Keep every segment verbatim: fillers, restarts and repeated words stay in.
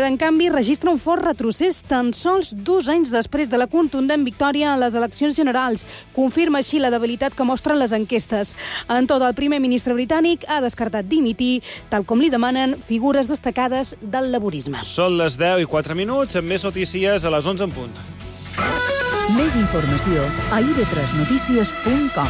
en canvi, registra un fort retrocés tan sols dos anys després de la contundent victòria a les eleccions generals. Confirma així la debilitat que mostren les enquestes. En tot, el primer ministre britànic ha descartat dimitir, tal com li demanen figures destacades del laborisme. Són les deu i quatre minuts, amb més notícies a les onze en punt. Més informació a i be tres notícies punt com.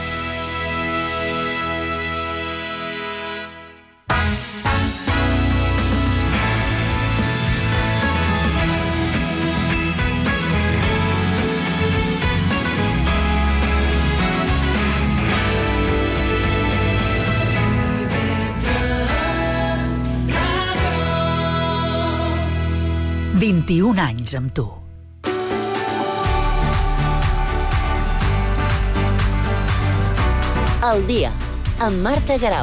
vint-i-un anys amb tu. El dia, amb Marta Garau.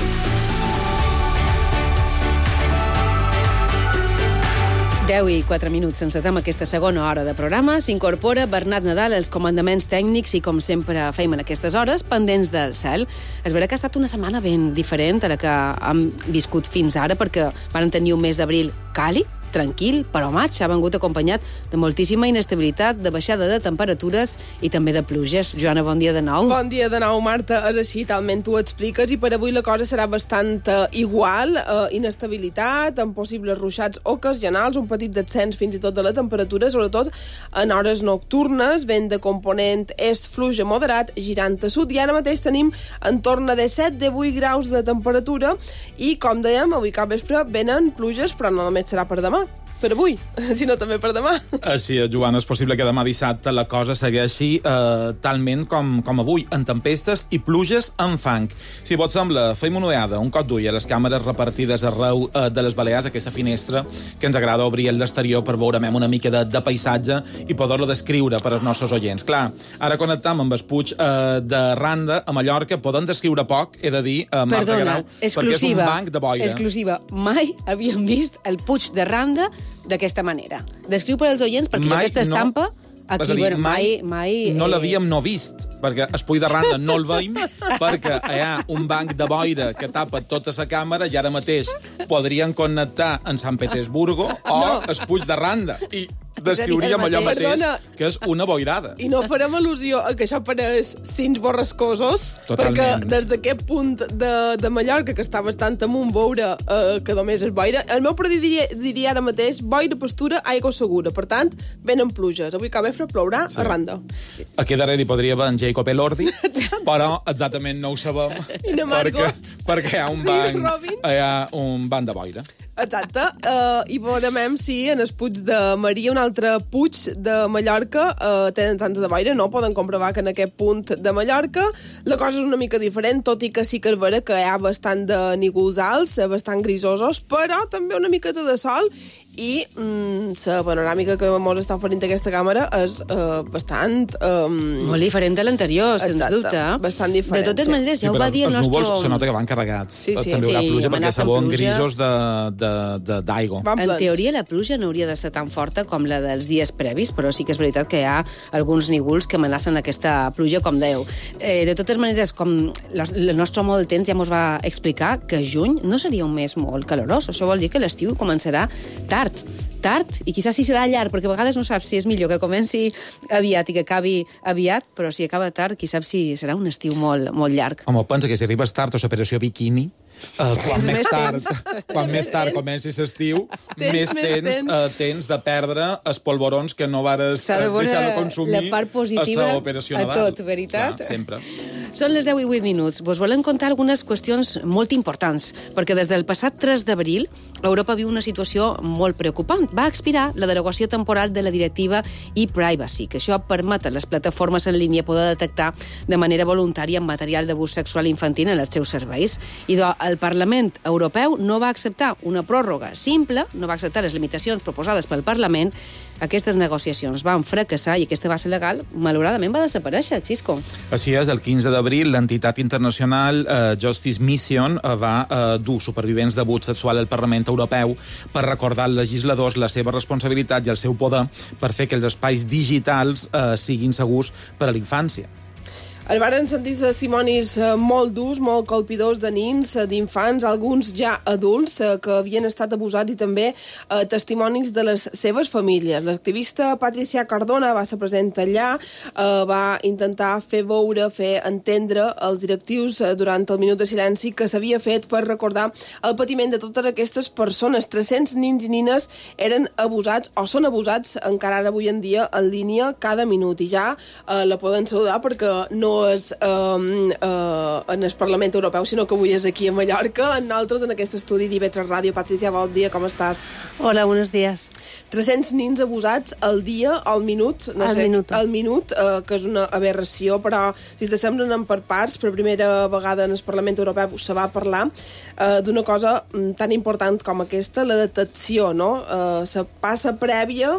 deu i quatre minuts, encetem aquesta segona hora de programa. S'incorpora Bernat Nadal als comandaments tècnics i, com sempre fem en aquestes hores, pendents del cel. És vera que ha estat una setmana ben diferent a la que hem viscut fins ara, perquè van tenir un mes d'abril càlid, tranquil, però maig ha vengut acompanyat de moltíssima inestabilitat, de baixada de temperatures i també de pluges. Joana, bon dia de nou. Bon dia de nou, Marta. És així, talment tu ho expliques, i per avui la cosa serà bastant uh, igual. Uh, inestabilitat, amb possibles ruixats ocasionals, un petit descens fins i tot de la temperatura, sobretot en hores nocturnes, vent de component est fluix a moderat, girant a sud, i ara mateix tenim en torn a disset a divuit graus de temperatura, i, com dèiem, avui cap vespre venen pluges, però no només serà per demà, per avui, sinó també per demà. Així és, Joana, és possible que demà dissabte la cosa segueixi eh, talment com, com avui, en tempestes i pluges amb fang. Si vos sembla, fem una ullada, un cop d'ull a les càmeres repartides arreu eh, de les Balears, aquesta finestra que ens agrada obrir a l'exterior per veure una mica de, de paisatge i poder-lo descriure per als nostres oients. Clar, ara connectam amb el Puig eh, de Randa, a Mallorca, podem descriure poc, he de dir, eh, Marta Perdona, Garau, exclusiva, perquè és un banc de boira. Exclusiva. Mai havíem vist el Puig de Randa d'aquesta manera. Descriu per als oients, perquè mai aquesta estampa... No, aquí, dir, bueno, mai, mai, mai no eh... l'havíem no vist, perquè el Puig de Randa no el veiem, perquè hi ha un banc de boira que tapa tota la càmera i ara mateix podrien connectar en Sant Petersburgo o no. el Puig de Randa. I descriuríem allò mateix, Persona, que és una boirada. I no farem al·lusió a que això pareix cins borrascosos, Totalment. perquè des d'aquest punt de, de Mallorca, que està bastant amunt, veure eh, que només és boira, el meu pare diria, diria ara mateix boira, pastura, aigua segura. Per tant, venen pluges. Avui cap vespre plourà sí. a Randa. Aquí darrere hi podria haver en Jacob Elordi, però exactament no ho sabem, perquè, perquè hi ha un banc, hi ha un banc de boira. Exacte, uh, i veurem si en el Puig de Maria, un altre Puig de Mallorca, uh, tenen tanta de boira, no poden comprovar que en aquest punt de Mallorca la cosa és una mica diferent, tot i que sí que és vera que hi ha bastant de nígols alts, bastant grisosos, però també una miqueta de sol, i mm, la panoràmica que mos està oferint aquesta càmera és uh, bastant... Um... Molt diferent de l'anterior, sens dubte. Bastant diferent. De totes maneres, ja sí, ho va dir el nostre... nostre... Els núvols se nota que van carregats. Sí, sí, també hi haurà sí, pluja perquè sabon grisos pluja... d'aigua. En teoria, la pluja no hauria de ser tan forta com la dels dies previs, però sí que és veritat que hi ha alguns nígols que amenacen aquesta pluja, com dèieu. Eh, de totes maneres, com el nostre home del temps ja ens va explicar que juny no seria un mes molt calorós. Això vol dir que l'estiu començarà tard. tard, i quizás sí serà llarg, perquè a vegades no saps si és millor que comenci aviat i que acabi aviat, però si acaba tard, qui sap si serà un estiu molt, molt llarg. Home, pensa que si arribes tard a l'operació biquini, Uh, quan, més tard, quan més tard comencis l'estiu, més tens, uh, tens de perdre els polvorons que no vares uh, de deixar de consumir la part positiva a l'operació a Nadal. tot, veritat? Clar, sempre. Són les deu i vuit minuts. Vos volem contar algunes qüestions molt importants, perquè des del passat tres d'abril Europa viu una situació molt preocupant. Va expirar la derogació temporal de la directiva e-privacy, que això permet a les plataformes en línia poder detectar de manera voluntària material d'abús sexual infantil en els seus serveis. I do, el Parlament Europeu no va acceptar una pròrroga simple, no va acceptar les limitacions proposades pel Parlament. Aquestes negociacions van fracassar i aquesta base legal, malauradament, va desaparèixer, Xisco. Així és, el quinze d'abril l'entitat internacional eh, Justice Mission eh, va eh, dur supervivents d'abús sexual al Parlament Europeu per recordar als legisladors la seva responsabilitat i el seu poder per fer que els espais digitals eh, siguin segurs per a la infància. Es varen sentir testimonis molt durs, molt colpidors de nins, d'infants, alguns ja adults que havien estat abusats i també eh, testimonis de les seves famílies. L'activista Patricia Cardona va ser present allà, eh, va intentar fer veure, fer entendre als directius eh, durant el minut de silenci que s'havia fet per recordar el patiment de totes aquestes persones. tres-cents nins i nines eren abusats o són abusats encara ara avui en dia en línia cada minut i ja eh, la poden saludar perquè no és eh, eh, en el Parlament Europeu, sinó que avui és aquí a Mallorca, en nosaltres en aquest estudi d'I V tres Ràdio. Patricia, bon dia, com estàs? Hola, buenos días. tres-cents nins abusats al dia, al minut, no al sé, minut, al minut eh, que és una aberració, però si t'assemblen en per parts, per primera vegada en el Parlament Europeu se va parlar eh, d'una cosa tan important com aquesta, la detecció, no? Eh, la passa prèvia,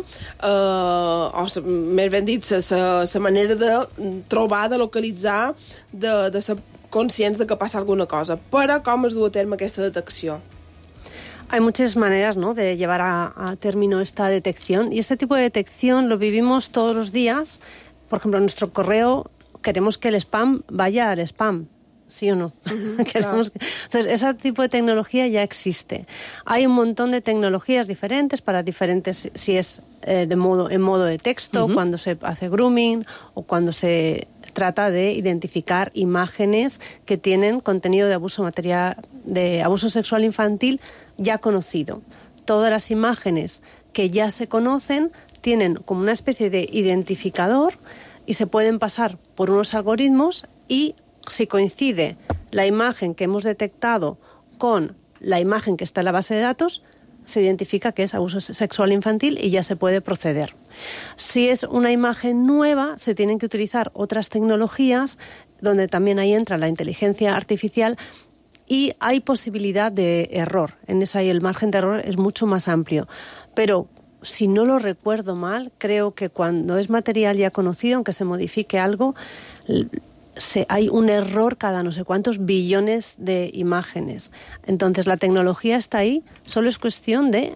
eh, o sa, més ben dit, la manera de trobar, de localitzar, de, de ser conscients de que passa alguna cosa. Però com es du a terme aquesta detecció? Hay muchas maneras, ¿no?, de llevar a, a término esta detección, y este tipo de detección lo vivimos todos los días. Por ejemplo, en nuestro correo queremos que el spam vaya al spam, ¿sí o no? Uh-huh, queremos que... Entonces, ese tipo de tecnología ya existe. Hay un montón de tecnologías diferentes para diferentes, si es eh, de modo, en modo de texto, uh-huh, cuando se hace grooming o cuando se trata de identificar imágenes que tienen contenido de abuso material, de abuso sexual infantil ya conocido. Todas las imágenes que ya se conocen tienen como una especie de identificador y se pueden pasar por unos algoritmos, y si coincide la imagen que hemos detectado con la imagen que está en la base de datos, se identifica que es abuso sexual infantil y ya se puede proceder. Si es una imagen nueva, se tienen que utilizar otras tecnologías, donde también ahí entra la inteligencia artificial, y hay posibilidad de error. En eso ahí el margen de error es mucho más amplio. Pero si no lo recuerdo mal, creo que cuando es material ya conocido, aunque se modifique algo, se, hay un error cada no sé cuántos billones de imágenes. Entonces la tecnología está ahí, solo es cuestión de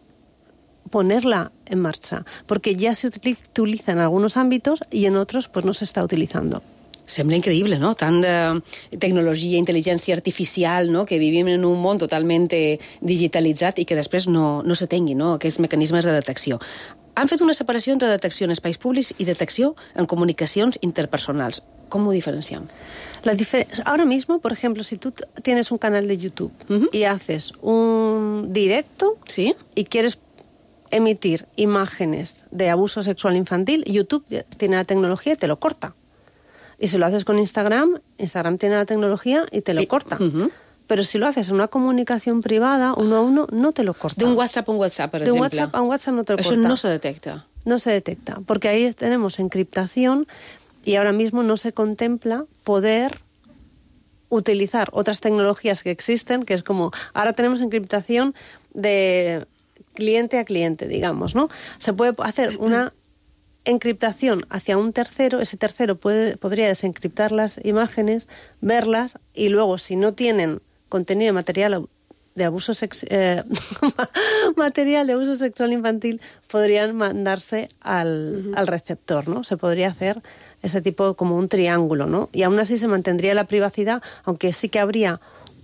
ponerla en marcha, porque ya se utiliza en algunos ámbitos y en otros pues no se está utilizando. Sembla increïble, no? Tant de tecnologia, intel·ligència artificial, no? Que vivim en un món totalment digitalitzat i que després no, no s'atengui, no? Aquests mecanismes de detecció. Han fet una separació entre detecció en espais públics i detecció en comunicacions interpersonals. ¿Cómo diferencian? La difer- Ahora mismo, por ejemplo, si tú tienes un canal de YouTube uh-huh. y haces un directo, ¿sí?, y quieres emitir imágenes de abuso sexual infantil, YouTube tiene la tecnología y te lo corta. Y si lo haces con Instagram, Instagram tiene la tecnología y te lo corta. Uh-huh. Pero si lo haces en una comunicación privada, uno a uno, no te lo corta. De un WhatsApp a un WhatsApp, por de ejemplo. De un WhatsApp a un WhatsApp no te lo Eso corta. Eso no se detecta. No se detecta, porque ahí tenemos encriptación y ahora mismo no se contempla poder utilizar otras tecnologías que existen, que es como, ahora tenemos encriptación de cliente a cliente, digamos, ¿no? Se puede hacer una encriptación hacia un tercero, ese tercero puede, podría desencriptar las imágenes, verlas, y luego, si no tienen contenido de material de abuso sex, eh, material de abuso sexual infantil, podrían mandarse al, uh-huh. al receptor, ¿no? Se podría hacer ese tipo como un triángulo, ¿no? Y aún así se mantendría la privacidad, aunque sí que habría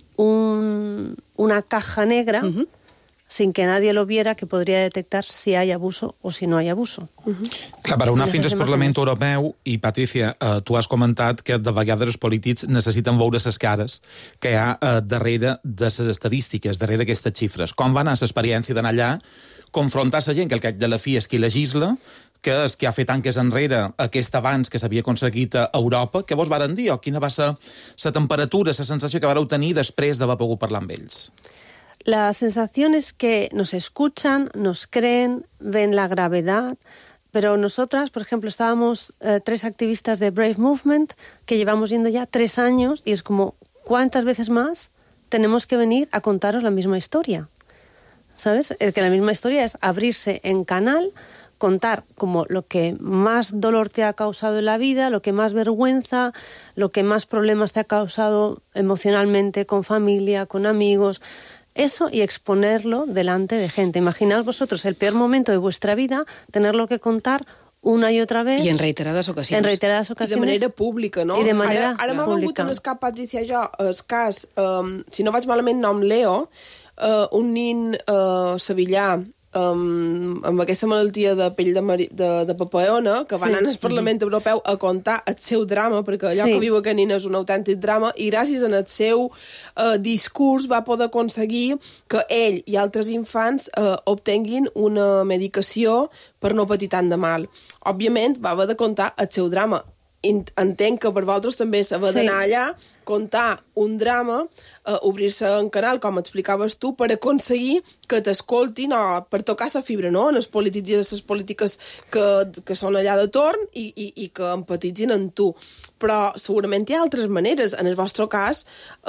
un, una caja negra uh-huh. sin que nadie lo viera, que podria detectar si hi ha abuso o si no hi ha abuso. Uh-huh. Clar, per anar fins al Parlament Europeu, i Patricia, eh, tu has comentat que de vegades els polítics necessiten veure les cares que hi ha eh, darrere de les estadístiques, darrere aquestes xifres. Com va anar l'experiència d'anar allà, confrontar la gent, que al cap de la fi és qui legisla, que és qui ha fet tanques enrere aquest avanç que s'havia aconseguit a Europa, què vos varen dir, o quina va ser la temperatura, la sensació que vareu tenir després d'haver pogut parlar amb ells? La sensación es que nos escuchan, nos creen, ven la gravedad, pero nosotras, por ejemplo, estábamos eh, tres activistas de Brave Movement que llevamos yendo ya tres años y es como, ¿cuántas veces más tenemos que venir a contaros la misma historia? ¿Sabes? Es que la misma historia es abrirse en canal, contar como lo que más dolor te ha causado en la vida, lo que más vergüenza, lo que más problemas te ha causado emocionalmente con familia, con amigos. Eso, y exponerlo delante de gente. Imaginaos vosotros el peor momento de vuestra vida, tenerlo que contar una y otra vez. I en reiterades ocasions. En reiteradas ocasiones. I de manera pública, no? I de manera ara ara m'ha pública. vingut en el cap, Patricia, jo, el cas, um, si no vaig malament, nom Leo, uh, un nin uh, sevillà um, amb aquesta malaltia de pell de, mari, de, de papaeona, que va Sí. anar al Parlament Europeu a contar el seu drama, perquè allò Sí. que viu aquest nin és un autèntic drama, i gràcies al seu uh, discurs va poder aconseguir que ell i altres infants uh, obtenguin una medicació per no patir tant de mal. Òbviament, va haver de contar el seu drama. Entenc que per vosaltres també s'ha Sí. d'anar allà, contar un drama, eh, obrir-se un canal, com explicaves tu, per aconseguir que t'escoltin o per tocar la fibra, no?, en els polítics i les polítiques que, que són allà de torn i, i, i que empatitzin amb tu. Però segurament hi ha altres maneres, en el vostre cas,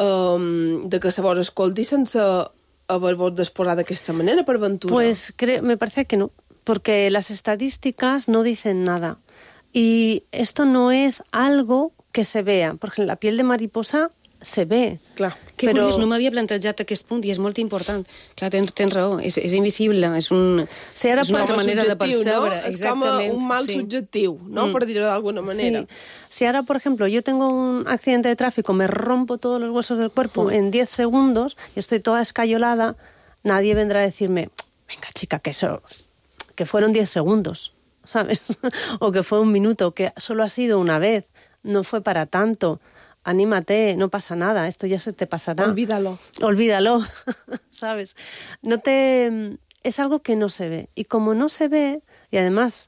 eh, de que se vos escolti sense haver-vos d'exposar d'aquesta manera, per ventura. Pues creo, me parece que no, porque las estadísticas no dicen nada. Y esto no es algo que se vea. Por ejemplo, la piel de mariposa se ve. Clar. Que Però- curiós, no m'havia plantejat aquest punt i és molt important. Clar, tens, tens raó, és, és invisible, és, un, Sí, ara és una per- altra manera de subjectiu, percebre. no? És com Exactament, un mal sí. subjectiu, no?, Mm. per dir-ho d'alguna manera. Sí. Si ahora, por ejemplo, yo tengo un accidente de tráfico, me rompo todos los huesos del cuerpo Mm. en diez segundos y estoy toda escayolada, nadie vendrá a decirme, venga chica, que eso, que fueron diez segundos, ¿sabes? O que fue un minuto, que solo ha sido una vez, no fue para tanto. Anímate, no pasa nada, esto ya se te pasará. Olvídalo. Olvídalo, ¿sabes? No te... Es algo que no se ve. Y como no se ve, y además,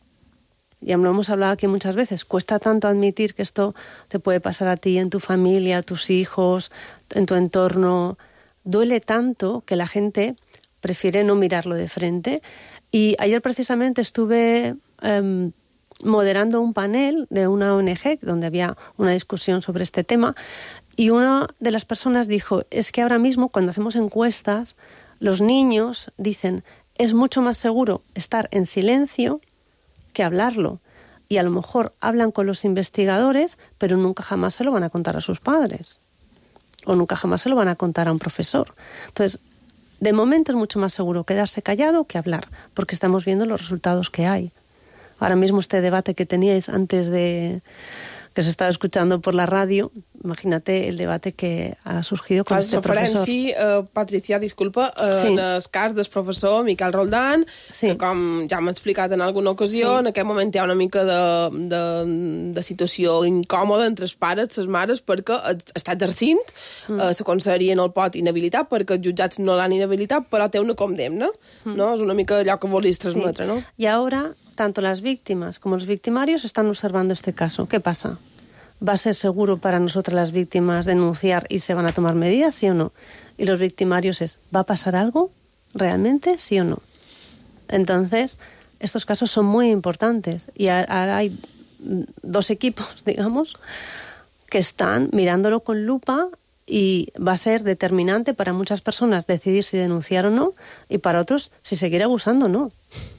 ya lo hemos hablado aquí muchas veces, cuesta tanto admitir que esto te puede pasar a ti, en tu familia, a tus hijos, en tu entorno. Duele tanto que la gente prefiere no mirarlo de frente. Y ayer precisamente estuve eh, moderando un panel de una O N G donde había una discusión sobre este tema y una de las personas dijo, es que ahora mismo cuando hacemos encuestas los niños dicen, es mucho más seguro estar en silencio que hablarlo. Y a lo mejor hablan con los investigadores, pero nunca jamás se lo van a contar a sus padres. O nunca jamás se lo van a contar a un profesor. Entonces, de momento es mucho más seguro quedarse callado que hablar, porque estamos viendo los resultados que hay. Ahora mismo este debate que teníais antes de que se estaba escuchando por la radio, imagínate el debate que ha surgido con Fas este profesor. referència, eh, Patricia, disculpa, eh, Sí. en el cas del professor Miquel Roldán, Sí. que com ja hem explicat en alguna ocasió, Sí. en aquest moment hi ha una mica de, de, de situació incòmoda entre els pares, les mares, perquè està exercint, mm. eh, la conselleria no el pot inhabilitar, perquè els jutjats no l'han inhabilitat, però té una condemna, mm. no? És una mica allò que volies transmetre, Sí. no? Y ahora, tanto las víctimas como los victimarios están observando este caso. ¿Qué pasa? ¿Va a ser seguro para nosotras las víctimas denunciar y se van a tomar medidas, sí o no? Y los victimarios es, ¿va a pasar algo realmente, sí o no? Entonces, estos casos son muy importantes y ahora hay dos equipos, digamos, que están mirándolo con lupa y va a ser determinante para muchas personas decidir si denunciar o no y para otros si seguir abusando o no.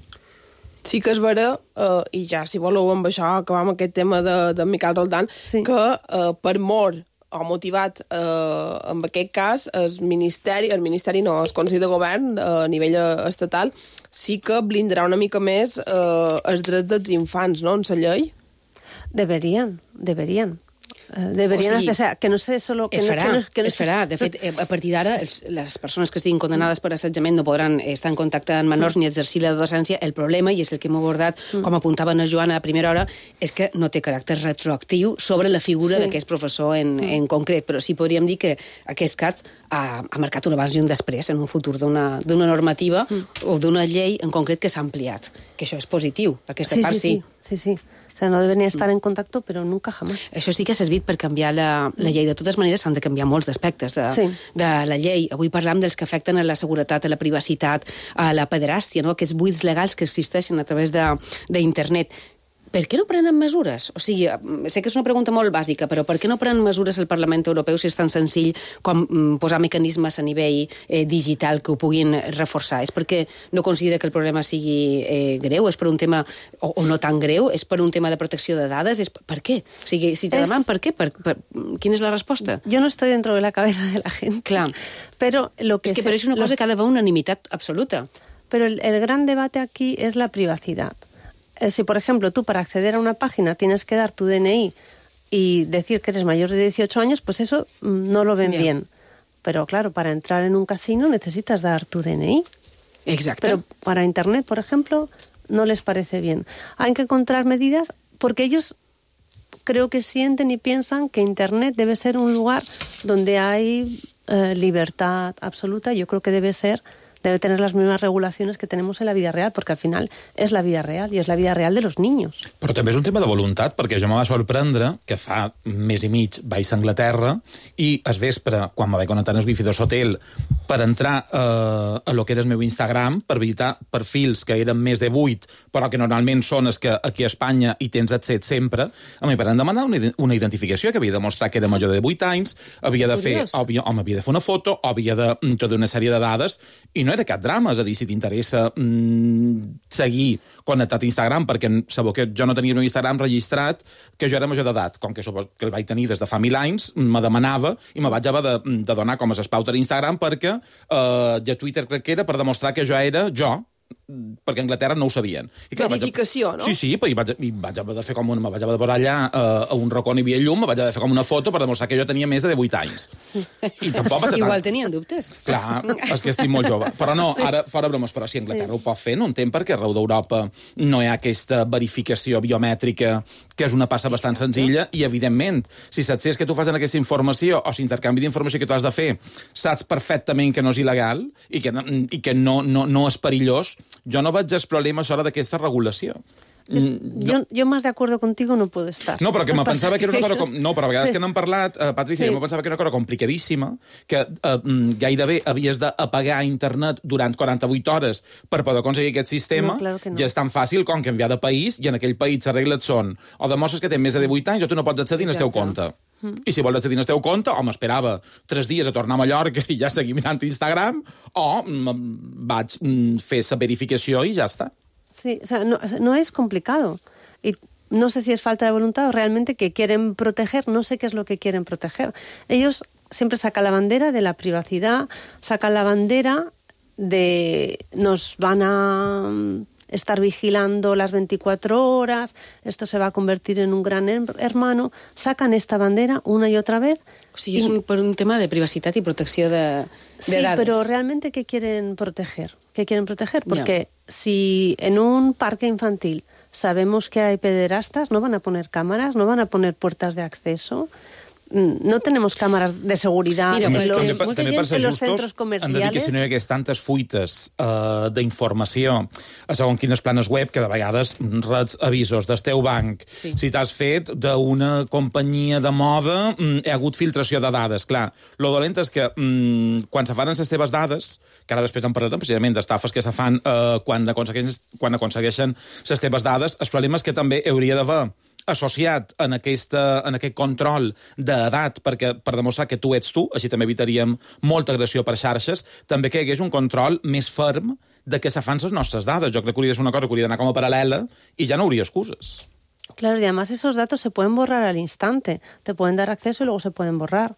Sí que és vera, eh, i ja, si voleu amb això acabam aquest tema de, de Miquel Roldán, Sí. que eh, per mor o motivat eh, en aquest cas el Ministeri, el Ministeri no, el Consell de Govern eh, a nivell eh, estatal sí que blindarà una mica més eh, els drets dels infants, no?, en la llei. Deberían, deberían. Eh, deberían O sigui, hacer, o sea, que no sé solo... Que Es no, farà, que no, que no es farà. De fet, eh, a partir d'ara, els- les persones que estiguin condenades per assetjament no podran estar en contacte amb menors ni exercir la docència. El problema, i és el que hem abordat, com apuntava a Joana a primera hora, és que no té caràcter retroactiu sobre la figura Sí. d'aquest professor en, en concret, però sí podríem dir que aquest cas ha, ha marcat un abans i un després en un futur d'una d'una normativa o d'una llei en concret que s'ha ampliat, que això és positiu, aquesta sí, part sí, sí, sí, sí. O sea, no deberían estar en contacto, pero nunca jamás. Això sí que ha servit per canviar la, la llei. De totes maneres, s'han de canviar molts d'aspectes de, Sí. de la llei. Avui parlam dels que afecten a la seguretat, a la privacitat, a la pederàstia, no? Aquests buits legals que existeixen a través de- d'internet. Per què no prenen mesures? O sigui, sé que és una pregunta molt bàsica, però per què no prenen mesures al Parlament Europeu si és tan senzill com mm, posar mecanismes a nivell eh, digital que ho puguin reforçar? És perquè no considera que el problema sigui eh, greu? És per un tema, o, o no tan greu? És per un tema de protecció de dades? És per què? O sigui, si te És- demanen per què, per, per, quina és la resposta? Yo no estoy dentro de la cabeza de la gente. Clar. Pero lo que És que se- però és una lo- cosa que ha d'haver unanimitat absoluta. Pero el, el gran debate aquí es la privacidad. eh, si, por ejemplo, tú para acceder a una página tienes que dar tu D N I y decir que eres mayor de dieciocho años, pues eso mm, no lo ven Yeah. bien. Pero claro, para entrar en un casino necesitas dar tu D N I. Exacte. Pero para Internet, por ejemplo, no les parece bien. Hay que encontrar medidas porque ellos creo que sienten y piensan que Internet debe ser un lugar donde hay eh, libertad absoluta. Yo creo que debe ser, debe tener las mismas regulaciones que tenemos en la vida real, perquè al final és la vida real i és la vida real de los niños. Però també és un tema de voluntat, perquè jo me va sorprendre que fa mes i mig vaig a Anglaterra i es vespre, quan me vaig connectar en el wifi de l'hotel, per entrar eh, a lo que era el meu Instagram, per visitar perfils que eren més de vuit, però que normalment són els que aquí a Espanya hi tens accés sempre, a mi van demanar una, una identificació que havia de mostrar que era major de vuit anys, havia de fer, òbvio, home, havia de fer una foto, havia de introduir una sèrie de dades, i no era cap drama, és a dir, si t'interessa mm, seguir connectat a Instagram, perquè sabeu que jo no tenia el meu Instagram registrat, que jo era major d'edat, com que, que el vaig tenir des de fa mil anys, me demanava i me vaig haver de, de donar com a espauta a Instagram perquè eh, ja Twitter crec que era per demostrar que jo era jo, perquè a Anglaterra no ho sabien. I, clar, verificació, vaig... no? Sí, sí, i vaig, i vaig haver de fer com una... Me vaig haver de veure allà uh, a un racó on hi havia llum, me vaig haver de fer com una foto per demostrar que jo tenia més de divuit anys. Sí. I tampoc va ser Igual tant... tenien dubtes. Clar, és que estic molt jove. Però no, sí. Ara, fora bromes, però si Anglaterra sí. Ho pot fer, no entenc per què arreu d'Europa no hi ha aquesta verificació biomètrica, que és una passa bastant Exacte. Senzilla, i, evidentment, si saps que tu fas en aquesta informació, o si intercanvi d'informació que tu has de fer, saps perfectament que no és il·legal i que, i que no, no, no és perillós, jo no veig els problemes a l'hora d'aquesta regulació. Es, no. yo, yo más de acuerdo contigo no puedo estar. No, però que me pensava que era una cosa... Com... No, però a vegades sí. que n'hem parlat, uh, Patricia, sí. jo me pensava que era una cosa complicadíssima, que uh, gairebé havies d'apagar internet durant quaranta-vuit hores per poder aconseguir aquest sistema. No, claro que no. Ja és tan fàcil com canviar de país, i en aquell país les regles són o demostres que tens més de divuit anys o tu no pots accedir al teu compte. Mm. I si vols accedir al teu compte, o m'esperava tres dies a tornar a Mallorca i ja seguir mirant Instagram, o vaig fer la verificació i ja està. Sí, o sea, no, no es complicado. Y no sé si es falta de voluntad o realmente que quieren proteger, no sé qué es lo que quieren proteger. Ellos siempre sacan la bandera de la privacidad, sacan la bandera de nos van a estar vigilando las veinticuatro horas, esto se va a convertir en un gran hermano, sacan esta bandera una y otra vez. O sigui, és un, per un tema de privacitat i protecció de, de sí, dades. Sí, pero realmente ¿qué quieren proteger? ¿Qué quieren proteger? Porque yeah. si en un parque infantil sabemos que hay pederastas, no van a poner cámaras, no van a poner puertas de acceso. No tenemos cámaras de seguridad Mira, en, los, també, també per ser en los justos, centros comerciales. Han de dir que si no hi hagués tantes fuites uh, d'informació a segons quines planes web, que de vegades rets avisos del teu banc, sí. si t'has fet d'una companyia de moda, mm, hi ha hagut filtració de dades. Clar, lo dolent és que mm, quan se fan les teves dades, que ara després en parlarem precisament d'estafes que se fan uh, quan, aconsegueixen, quan aconsegueixen les teves dades, el problema és que també hauria d'haver associat en, aquesta, en aquest control d'edat perquè, per demostrar que tu ets tu, així també evitaríem molta agressió per xarxes, també que hi hagués un control més ferm de què se fan les nostres dades. Jo crec que hauria de ser una cosa que hauria d'anar com a paral·lela i ja no hauria excuses. Claro, y además esos datos se pueden borrar al instante. Te pueden dar acceso y luego se pueden borrar.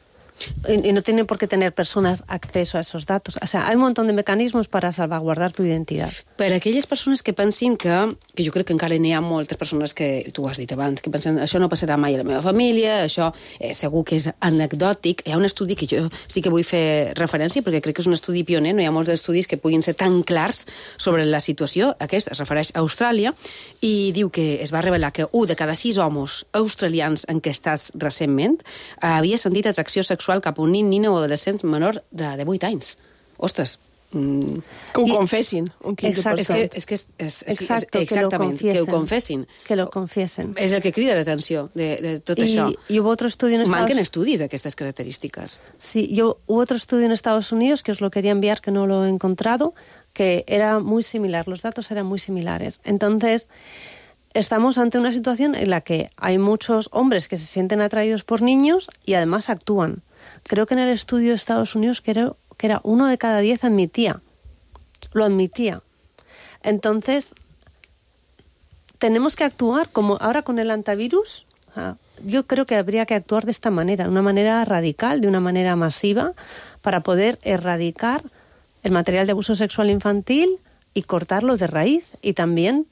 Y, y no tienen por qué tener personas acceso a esos datos. O sea, hay un montón de mecanismos para salvaguardar tu identidad. Per a aquelles persones que pensin que, que jo crec que encara n'hi ha moltes persones que, tu ho has dit abans, que pensen això no passarà mai a la meva família, això eh, segur que és anecdòtic. Hi ha un estudi que jo sí que vull fer referència, perquè crec que és un estudi pioner, no hi ha molts estudis que puguin ser tan clars sobre la situació. Aquest es refereix a Austràlia i diu que es va revelar que un de cada sis homes australians enquestats recentment havia sentit atracció sexual cap a un nin, nina o adolescent menor de, de vuit anys. Ostres. Mm. Que ho I... confessin, un quinze per cent. És que és, és, és, Exacto, és, exactament, que, que ho confessin. Que lo confiesen. És el que crida l'atenció de, de tot y, això. Y hubo otro estudio en Estados... Manquen estudis d'aquestes característiques. Sí, yo, hubo otro estudio en Estados Unidos que os lo quería enviar, que no lo he encontrado, que era muy similar, los datos eran muy similares. Entonces, estamos ante una situación en la que hay muchos hombres que se sienten atraídos por niños y además actúan. Creo que en el estudio de Estados Unidos que era, que era uno de cada diez admitía. Lo admitía. Entonces, tenemos que actuar como ahora con el antivirus. O sea, yo creo que habría que actuar de esta manera, de una manera radical, de una manera masiva, para poder erradicar el material de abuso sexual infantil y cortarlo de raíz. Y también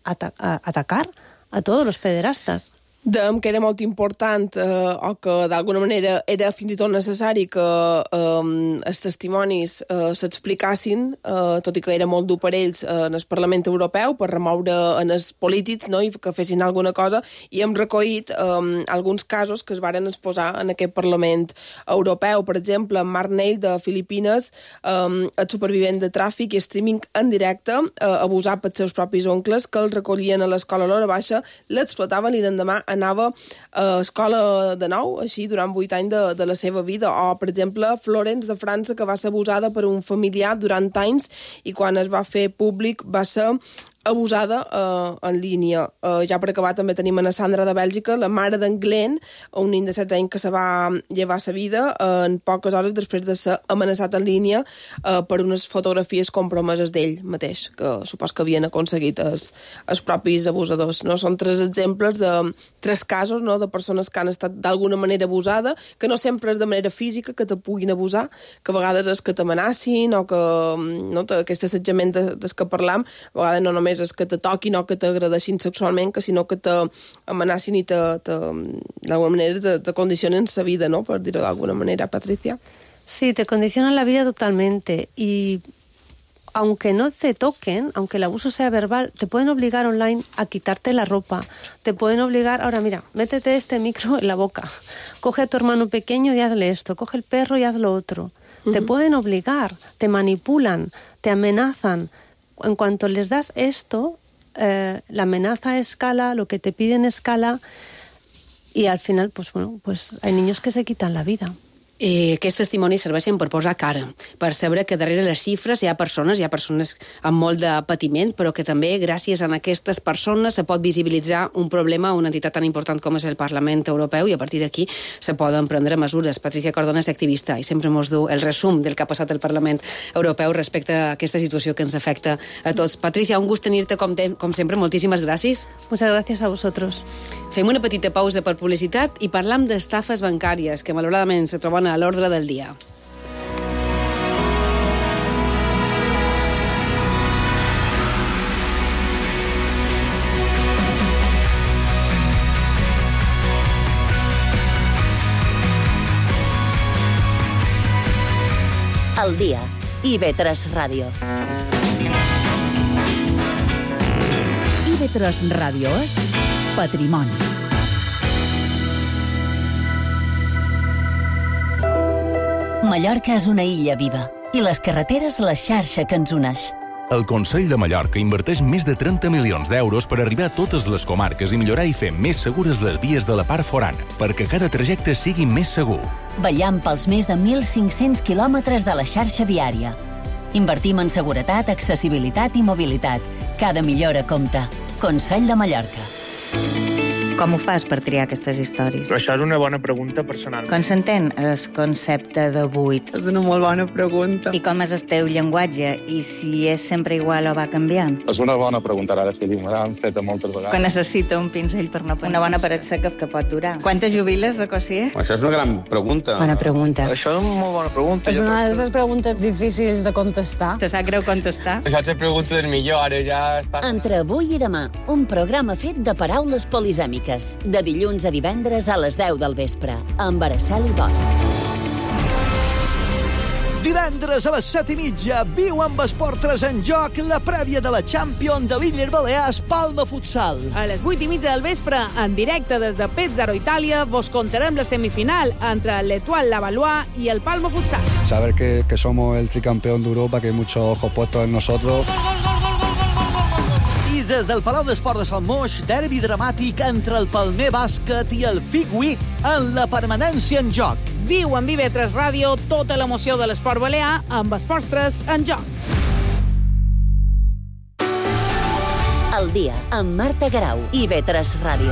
ata- a atacar a todos los pederastas. Dèiem que era molt important eh, o que d'alguna manera era fins i tot necessari que eh, els testimonis eh, s'explicassin, eh, tot i que era molt dur per ells eh, en el Parlament Europeu per remoure en els polítics, no?, i que fessin alguna cosa, i hem recollit eh, alguns casos que es varen exposar en aquest Parlament Europeu. Per exemple, en Mark Neil, de Filipines, eh, el supervivent de tràfic i streaming en directe, eh, abusat pels seus propis oncles, que el recollien a l'escola a l'hora baixa, l'explotaven i l'endemà anava a escola de nou, així, durant vuit anys de, de la seva vida. O, per exemple, Florence, de França, que va ser abusada per un familiar durant anys i quan es va fer públic va ser abusada eh, en línia. Eh, ja per acabar també tenim a Sandra de Bèlgica, la mare d'en Glenn, un nen de setze anys que se va llevar sa vida eh, en poques hores després de ser amenaçat en línia eh, per unes fotografies compromeses d'ell mateix, que supos que havien aconseguit els, els propis abusadors. No? Són tres exemples de tres casos, no?, de persones que han estat d'alguna manera abusada, que no sempre és de manera física que te puguin abusar, que a vegades és que t'amenacin o que, no, aquest assetjament de, des que parlam, a vegades no només és que te toquin o que t'agradeixin sexualment, que sinó que t'amenacin i te, te, d'alguna manera te, te condicionen la vida, ¿no?, per dir-ho d'alguna manera, Patricia. Sí, te condicionan la vida totalmente y aunque no te toquen, aunque el abuso sea verbal, te pueden obligar online a quitarte la ropa, te pueden obligar, ahora mira, métete este micro en la boca, coge a tu hermano pequeño y hazle esto, coge el perro y haz lo otro. Uh-huh. Te pueden obligar, te manipulan, te amenazan. En cuanto les das esto, eh, la amenaza escala, lo que te piden escala, y al final, pues bueno, pues hay niños que se quitan la vida. Eh, aquests testimonis serveixen per posar cara, per saber que darrere les xifres hi ha persones, hi ha persones amb molt de patiment, però que també gràcies a aquestes persones se pot visibilitzar un problema a una entitat tan important com és el Parlament Europeu, i a partir d'aquí se poden prendre mesures. Patricia Cardona és activista i sempre ens du el resum del que ha passat al Parlament Europeu respecte a aquesta situació que ens afecta a tots. Patricia, un gust tenir-te com, com sempre, moltíssimes gràcies. Muchas gracias a vosotros. Fem una petita pausa per publicitat i parlam d'estafes bancàries que malauradament se troben a l'ordre del dia. Al dia, I V tres Ràdio. I V tres Ràdio és Patrimoni. Mallorca és una illa viva i les carreteres la xarxa que ens uneix. El Consell de Mallorca inverteix més de trenta milions d'euros per arribar a totes les comarques i millorar i fer més segures les vies de la part forana, perquè cada trajecte sigui més segur. Vetllant pels més de mil cinc-cents quilòmetres de la xarxa viària. Invertim en seguretat, accessibilitat i mobilitat. Cada millora compta. Consell de Mallorca. Com ho fas per triar aquestes històries? Però això és una bona pregunta personal. Com s'entén el concepte de buit? És una molt bona pregunta. I com és el teu llenguatge? I si és sempre igual o va canviant? És una bona pregunta, ara sí, me l'han fet moltes vegades. Que necessita un pinzell per no pensar. Una bona paret seca que pot durar. Quantes jubiles de Cossier? Això és una gran pregunta. Bona pregunta. Això és una molt bona pregunta. És una de les preguntes difícils de contestar. Te sap greu contestar? Això és la pregunta del millor, ara ja està... Entre avui i demà, un programa fet de paraules polisèmiques. De dilluns a divendres a les deu del vespre, amb Araceli Bosch. Divendres a les set i mitja, viu amb Esport tres en joc la prèvia de la Champions de l'Illes Balears Palma Futsal. A les vuit i mitja del vespre, en directe des de Pezzaro, Itàlia, vos contarem la semifinal entre l'Etoile Lavallois i el Palma Futsal. Saber que, que somos el tricampeón de Europa, que hay muchos ojos puestos en nosotros. I des del Palau d'Esport de Salmoix, derbi dramàtic entre el Palmer Bàsquet i el Figui en la permanència en joc. Viu en I V tres Ràdio tota l'emoció de l'esport balear amb Esports tres en joc. El dia, amb Marta Garau, I V tres Ràdio.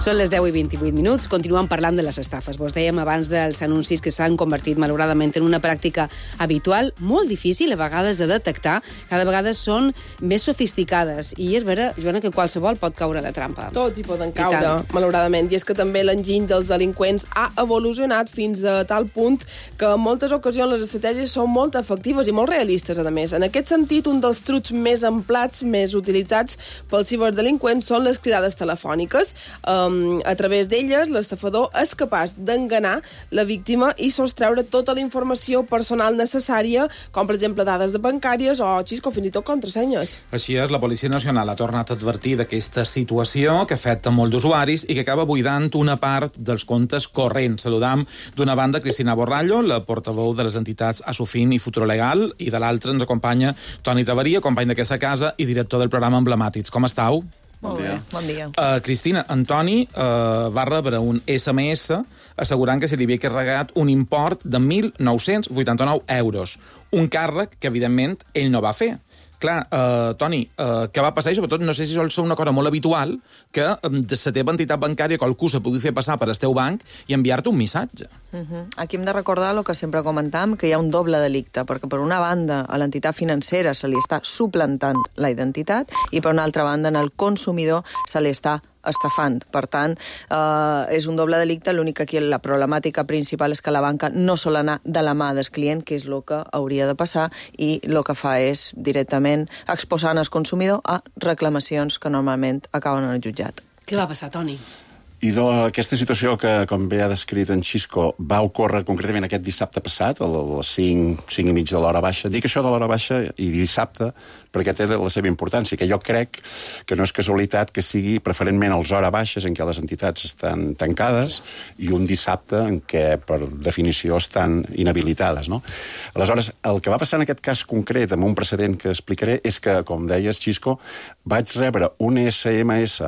Són les deu i vint-i-vuit minuts. Continuem parlant de les estafes. Vos dèiem abans dels anuncis que s'han convertit, malauradament, en una pràctica habitual, molt difícil a vegades de detectar. Cada vegada són més sofisticades. I és vera, Joana, que qualsevol pot caure a la trampa. Tots hi poden caure, malauradament. I és que també l'enginy dels delinqüents ha evolucionat fins a tal punt que en moltes ocasions les estratègies són molt efectives i molt realistes, a més. En aquest sentit, un dels trucs més emplats, més utilitzats pels ciberdelinqüents són les cridades telefòniques. Um, a través d'elles, l'estafador és capaç d'enganar la víctima i sostreure tota la informació personal necessària, com per exemple dades de bancàries o, xisco, fins i tot contrasenyes. Així és, la Policia Nacional ha tornat a advertir d'aquesta situació que afecta molt d'usuaris i que acaba buidant una part dels comptes corrents. Saludam d'una banda Cristina Borrallo, la portaveu de les entitats Asofin i Futuro Legal, i de l'altra ens acompanya Toni Travaria, company d'aquesta casa i director del programa Emblemàtics. Com estàu? Bon dia. Bon dia. Uh, Cristina, Antoni uh, va rebre un esse eme esse assegurant que se li havia carregat un import de mil nou-cents vuitanta-nou euros. Un càrrec que, evidentment, ell no va fer. Clar, uh, Toni, uh, què va passar? I sobretot, no sé si sol ser una cosa molt habitual que um, de la teva entitat bancària qualcú se pugui fer passar per el teu banc i enviar-te un missatge. Uh -huh. Aquí hem de recordar el que sempre comentam, que hi ha un doble delicte, perquè per una banda a l'entitat financera se li està suplantant la identitat i per una altra banda en el consumidor se li està estafant. Per tant, eh, és un doble delicte. L'únic que aquí la problemàtica principal és que la banca no sol anar de la mà del client, que és el que hauria de passar, i el que fa és directament exposant el consumidor a reclamacions que normalment acaben en el jutjat. Què va passar, Toni? I aquesta situació que, com bé ha descrit en Xisco, va ocórrer concretament aquest dissabte passat, a les cinc, cinc i mig de l'hora baixa. Dic això de l'hora baixa i dissabte perquè té la seva importància, que jo crec que no és casualitat que sigui preferentment els hora baixes en què les entitats estan tancades i un dissabte en què, per definició, estan inhabilitades, no? Aleshores, el que va passar en aquest cas concret, amb un precedent que explicaré, és que, com deies, Xisco, vaig rebre un esse eme esse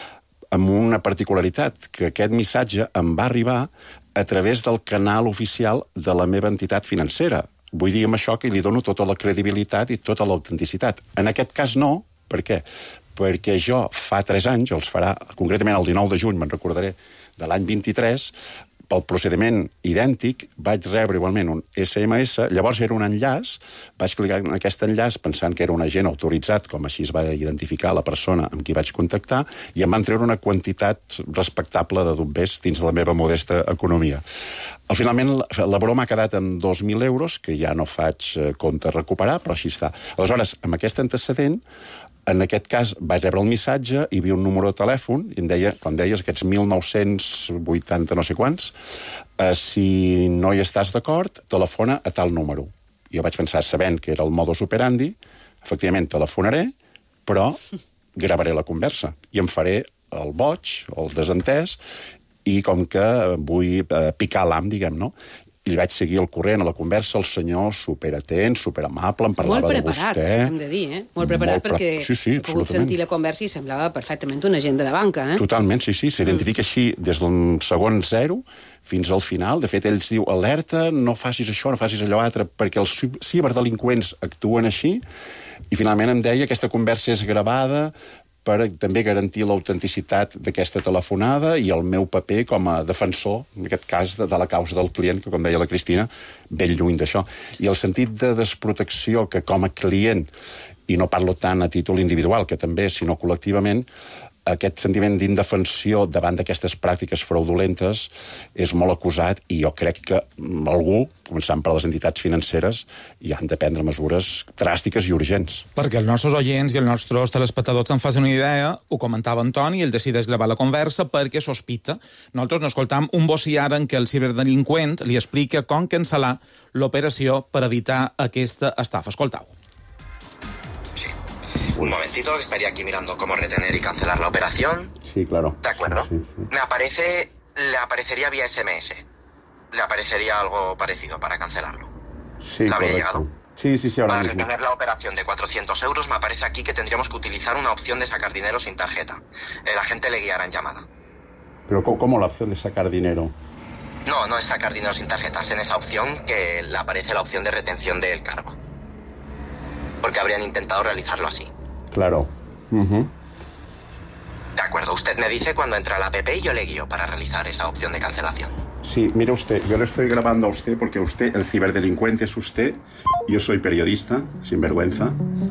amb una particularitat, que aquest missatge em va arribar a través del canal oficial de la meva entitat financera. Vull dir amb això que li dono tota la credibilitat i tota l'autenticitat. En aquest cas no. Per què? Perquè jo fa tres anys, els farà concretament el dinou de juny, me'n recordaré, de l'any vint-i-tres, pel procediment idèntic, vaig rebre igualment un esse eme esse, llavors era un enllaç, vaig clicar en aquest enllaç pensant que era un agent autoritzat, com així es va identificar la persona amb qui vaig contactar, i em van treure una quantitat respectable de dobbers dins de la meva modesta economia. Al finalment, la, la broma ha quedat en dos mil euros, que ja no faig eh, compte recuperar, però així està. Aleshores, amb aquest antecedent, en aquest cas, vaig rebre el missatge, hi havia un número de telèfon, i em deia, quan deies aquests mil nou-cents vuitanta no sé quants, eh, si no hi estàs d'acord, telefona a tal número. Jo vaig pensar, sabent que era el modus operandi, efectivament, telefonaré, però gravaré la conversa i em faré el boig, el desentès, i com que vull eh, picar l'am, diguem, no? I li vaig seguir el corrent a la conversa, el senyor superatent, superamable, em parlava de vostè. Molt preparat, hem de dir, eh? Molt preparat, molt pre... perquè sí, sí, he pogut sentir la conversa i semblava perfectament un agent de la banca, eh? Totalment, sí, sí, s'identifica mm. així des del segon zero fins al final. De fet, ell diu, alerta, no facis això, no facis allò altre, perquè els ciberdelinqüents actuen així, i finalment em deia, aquesta conversa és gravada per també garantir l'autenticitat d'aquesta telefonada i el meu paper com a defensor, en aquest cas, de, de la causa del client, que, com deia la Cristina, ben lluny d'això. I el sentit de desprotecció que, com a client, i no parlo tant a títol individual, que també, sinó col·lectivament, aquest sentiment d'indefensió davant d'aquestes pràctiques fraudulentes és molt acusat i jo crec que algú, començant per les entitats financeres, hi han de prendre mesures dràstiques i urgents. Perquè els nostres oients i els nostres telespectadors en facin una idea, ho comentava Antoni, ell decideix gravar la conversa perquè sospita. Nosaltres n'escoltam un bocí ara en què el ciberdelinqüent li explica com cancel·lar l'operació per evitar aquesta estafa. Escoltau. Un momentito, que estaría aquí mirando cómo retener y cancelar la operación. Sí, claro. De acuerdo. Sí, sí. Me aparece, le aparecería vía ese eme ese. Le aparecería algo parecido para cancelarlo. Sí, ¿le habría correcto. llegado? Sí, sí, sí, ahora Para mismo. retener la operación de cuatrocientos euros me aparece aquí que tendríamos que utilizar una opción de sacar dinero sin tarjeta. El agente le guiará en llamada. Pero ¿cómo la opción de sacar dinero? No, no es sacar dinero sin tarjetas. En esa opción que le aparece la opción de retención del cargo. Porque habrían intentado realizarlo así. Claro. Uh-huh. De acuerdo. acuerdo, usted me dice cuando entra la app y yo le guío para realizar esa opción de cancelación. Sí, mire usted, yo le estoy grabando a usted porque usted, el ciberdelincuente es usted, yo soy periodista, sin vergüenza.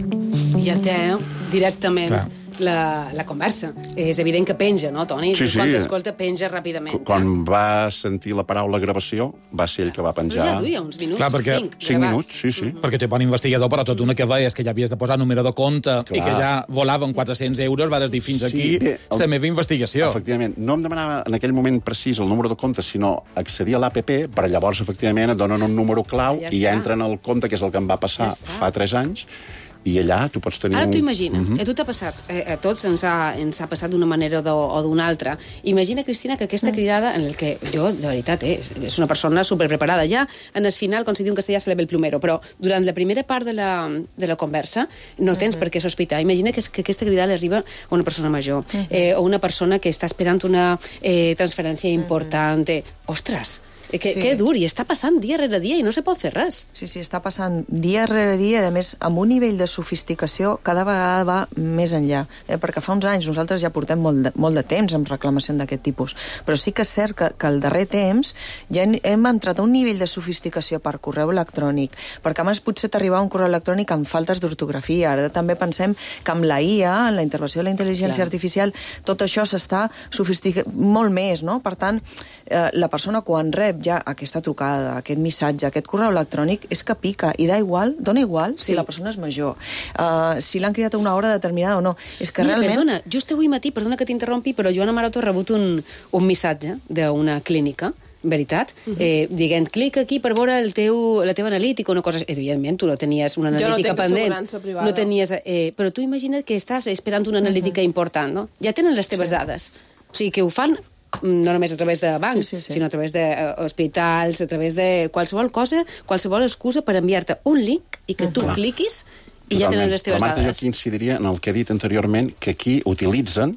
Ja té directament Clar. la, la conversa. És evident que penja, no, Toni? Sí, sí. Quan t'escolta, penja ràpidament. Quan va sentir la paraula gravació, va ser ell que va penjar... Però ja duia uns minuts, Clar, perquè- cinc, Cinc gravats. minuts, sí, sí. Perquè té bon investigador, però tot una que veies que ja havies de posar número de compte i que ja volava amb quatre-cents euros, vas dir fins aquí bé, el- la meva investigació. Efectivament. No em demanava en aquell moment precís el número de compte, sinó accedir a l'A P P, però llavors, efectivament, et donen un número clau Ja i ja està. entren al compte, que és el que em va passar Ja està. fa tres anys, i allà tu pots tenir... Ara un- t'ho imagina, Mhm. a tu t'ha passat, eh, a tots ens ha, ens ha passat d'una manera o de- o d'una altra. Imagina, Cristina, que aquesta cridada, en el que jo, de veritat, eh, és una persona superpreparada, ja en el final, com se diu en castellà, se le ve el plumero, però durant la primera part de la, de la conversa no tens per què sospitar. Imagina que, que aquesta cridada li arriba a una persona major, eh, o una persona que està esperant una eh, transferència important. Eh, ostres, eh, que, Sí. que dur, i està passant dia rere dia i no se pot fer res. Sí, sí, està passant dia rere dia, i a més, amb un nivell de sofisticació cada vegada va més enllà. Eh? Perquè fa uns anys nosaltres ja portem molt de, molt de temps amb reclamacions d'aquest tipus. Però sí que és cert que, que al darrer temps ja hem, hem entrat a un nivell de sofisticació per correu electrònic, perquè a més potser t'arriba un correu electrònic amb faltes d'ortografia. Ara també pensem que amb la I A, en la intervenció de la intel·ligència Clar. artificial, tot això s'està sofisticant molt més, no? Per tant, eh, la persona quan rep ja aquesta trucada, aquest missatge, aquest correu electrònic, és que pica, i da igual, dona igual si Sí. la persona és major, uh, si l'han cridat a una hora determinada o no. És que Mira, realment... perdona, just avui matí, perdona que t'interrompi, però Joana Maroto ha rebut un, un missatge d'una clínica, veritat, uh -huh. eh, dient, clica aquí per veure el teu, la teva analítica, una cosa... Evidentment, tu no tenies una Jo no analítica tinc pendent. assegurança privada. No tenies, eh, però tu imagina't que estàs esperant una analítica uh -huh. important, no? Ja tenen les teves sí. dades. O sigui, que ho fan no només a través de bancs, Sí, sí, sí. sinó a través d'hospitals, a través de qualsevol cosa, qualsevol excusa per enviar-te un link i que tu Clar. cliquis i ja tenen les teves Però, Marta, dades. jo aquí incidiria en el que he dit anteriorment, que aquí utilitzen,